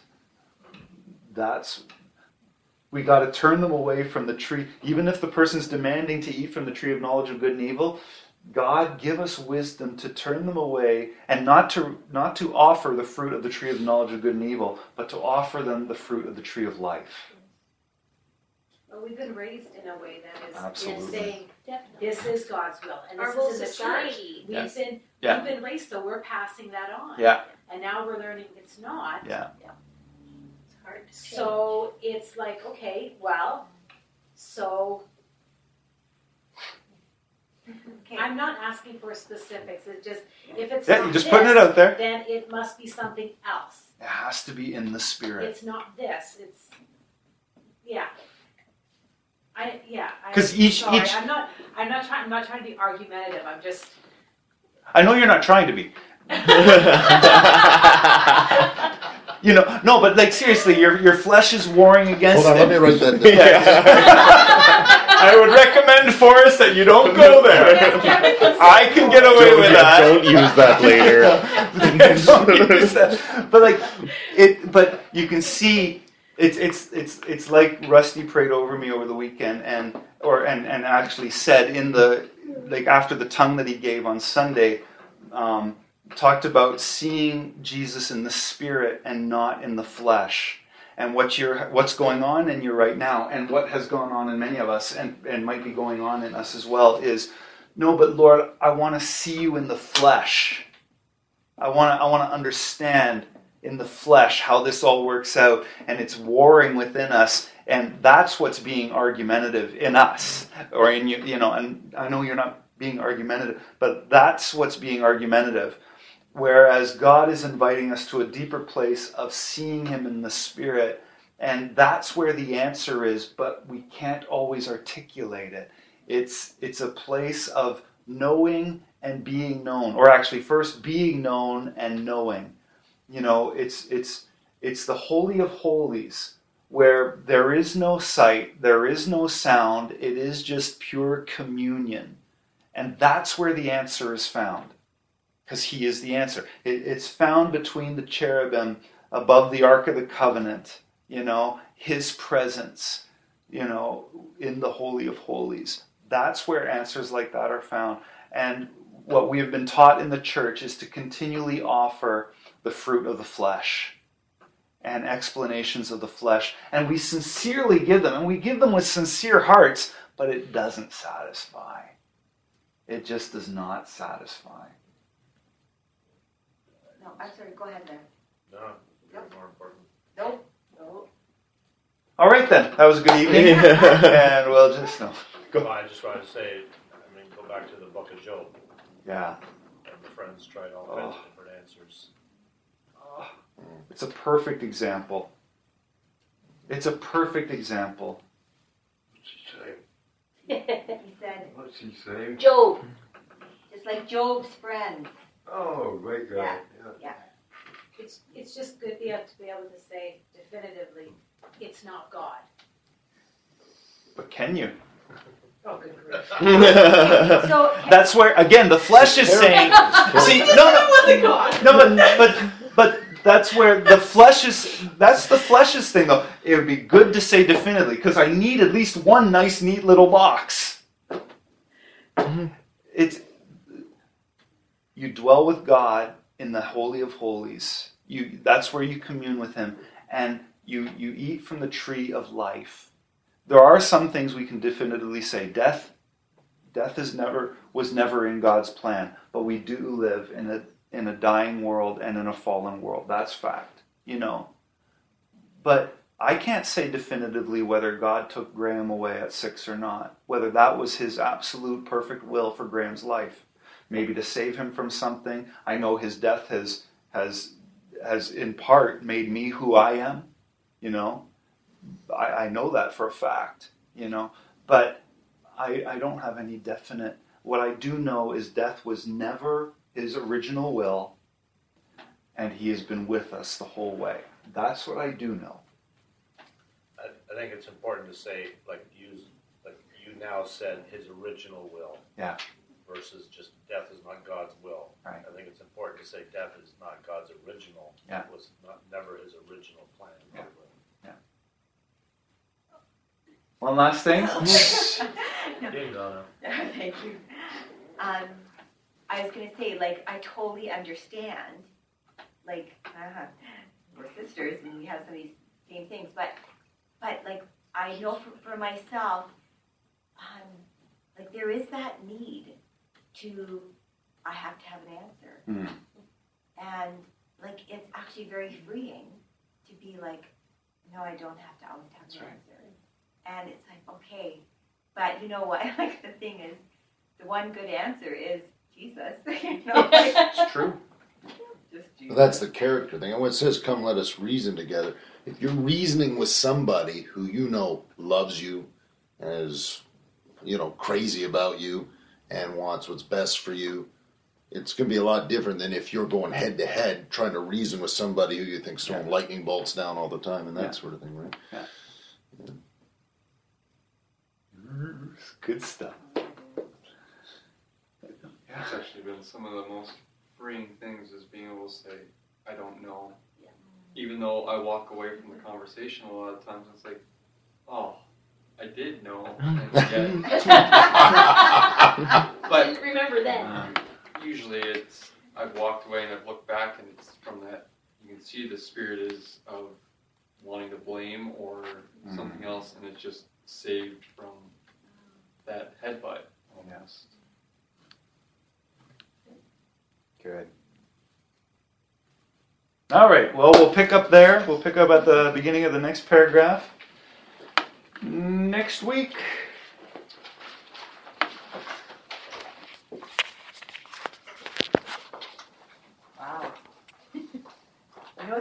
we got to turn them away from the tree. Even if the person's demanding to eat from the tree of knowledge of good and evil, God, give us wisdom to turn them away and not to offer the fruit of the tree of knowledge of good and evil, but to offer them the fruit of the tree of life. Well, we've been raised in a way that is Absolutely. saying Definitely. this is God's will, and Our this whole is in the church. society. Yes. We've Yeah. been raised, so we're passing that on. Yeah. And now we're learning it's not. Yeah. It's hard to change. So it's like, okay, well, so Okay. I'm not asking for specifics. It's just if it's Yeah, not you're just this, putting it out there. then it must be something else. It has to be in the Spirit. It's not this. It's yeah. 'Cause each- I'm not trying to be argumentative. I'm just I know you're not trying to be. No, but like seriously, your flesh is warring against Hold on, it. let me write that down. Yeah. I would recommend, Forrest, that you don't go there. I can get away with that. Don't use that later. Don't use that. But you can see it's like Rusty prayed over me over the weekend and actually said in the after the tongue that he gave on Sunday, talked about seeing Jesus in the Spirit and not in the flesh. And what's going on in you right now, and what has gone on in many of us, and might be going on in us as well, is no, but Lord, I want to see you in the flesh. I want to understand in the flesh how this all works out, and it's warring within us, and that's what's being argumentative in us, or in you. And I know you're not being argumentative, but that's what's being argumentative. Whereas God is inviting us to a deeper place of seeing Him in the Spirit, and that's where the answer is, but we can't always articulate it. It's a place of knowing and being known, or actually first being known and knowing. It's the Holy of Holies, where there is no sight, there is no sound, it is just pure communion. And that's where the answer is found. Because He is the answer. It's found between the cherubim above the Ark of the Covenant, His presence, in the Holy of Holies. That's where answers like that are found. And what we have been taught in the church is to continually offer the fruit of the flesh and explanations of the flesh. And we sincerely give them, and we give them with sincere hearts, but it doesn't satisfy. It just does not satisfy. No, I'm sorry, go ahead there. No, you're more important. Nope. All right then, that was a good evening. And we'll just Well, I just wanted to say, go back to the book of Job. yeah. And the friends tried all kinds of different answers. It's a perfect example. It's a perfect example. What's he saying? He said, What's he saying? Job. just like Job's friends. Oh, great guy. Yeah. It's just good to be able to say definitively, it's not God. But can you? Oh, good grief. So That's where, again, the flesh is saying, see, but that's where the flesh is, that's the flesh's thing though. It would be good to say definitively, because I need at least one nice, neat little box. It's, you dwell with God in the Holy of Holies. That's where you commune with Him. And you eat from the tree of life. There are some things we can definitively say. Death was never in God's plan, but we do live in a dying world and in a fallen world. That's fact, But I can't say definitively whether God took Graham away at 6 or not, whether that was His absolute perfect will for Graham's life. Maybe to save him from something. I know his death has in part made me who I am, I know that for a fact, but I don't have any definite. What I do know is death was never His original will, and He has been with us the whole way. That's what I do know. I think it's important to say, like you now said, His original will. Yeah. Versus just death is not God's will. Right. I think it's important to say death is not God's original. Yeah. It was never His original plan. Yeah. One last thing. Thank you. I was going to say, I totally understand. We're sisters and we have some of these same things, but I know for myself, there is that need I have to have an answer. Mm. And it's actually very freeing to be no, I don't have to always have an answer. And it's okay. But you know what? The thing is, the one good answer is Jesus. It's true. Just Jesus. Well, that's the character thing. And when it says, come let us reason together, if you're reasoning with somebody who loves you and is, crazy about you and wants what's best for you, it's going to be a lot different than if you're going head to head trying to reason with somebody who you think's throwing lightning bolts down all the time and that sort of thing, right? Yeah. Good stuff. It's actually been some of the most freeing things is being able to say, I don't know. Yeah. Even though I walk away from the conversation a lot of times, it's oh, I did know. But remember that. Usually I've walked away and I've looked back and it's from that, you can see the spirit is of wanting to blame or something else, and it's just saved from that headbutt almost. Good. All right. Well, we'll pick up there. We'll pick up at the beginning of the next paragraph next week.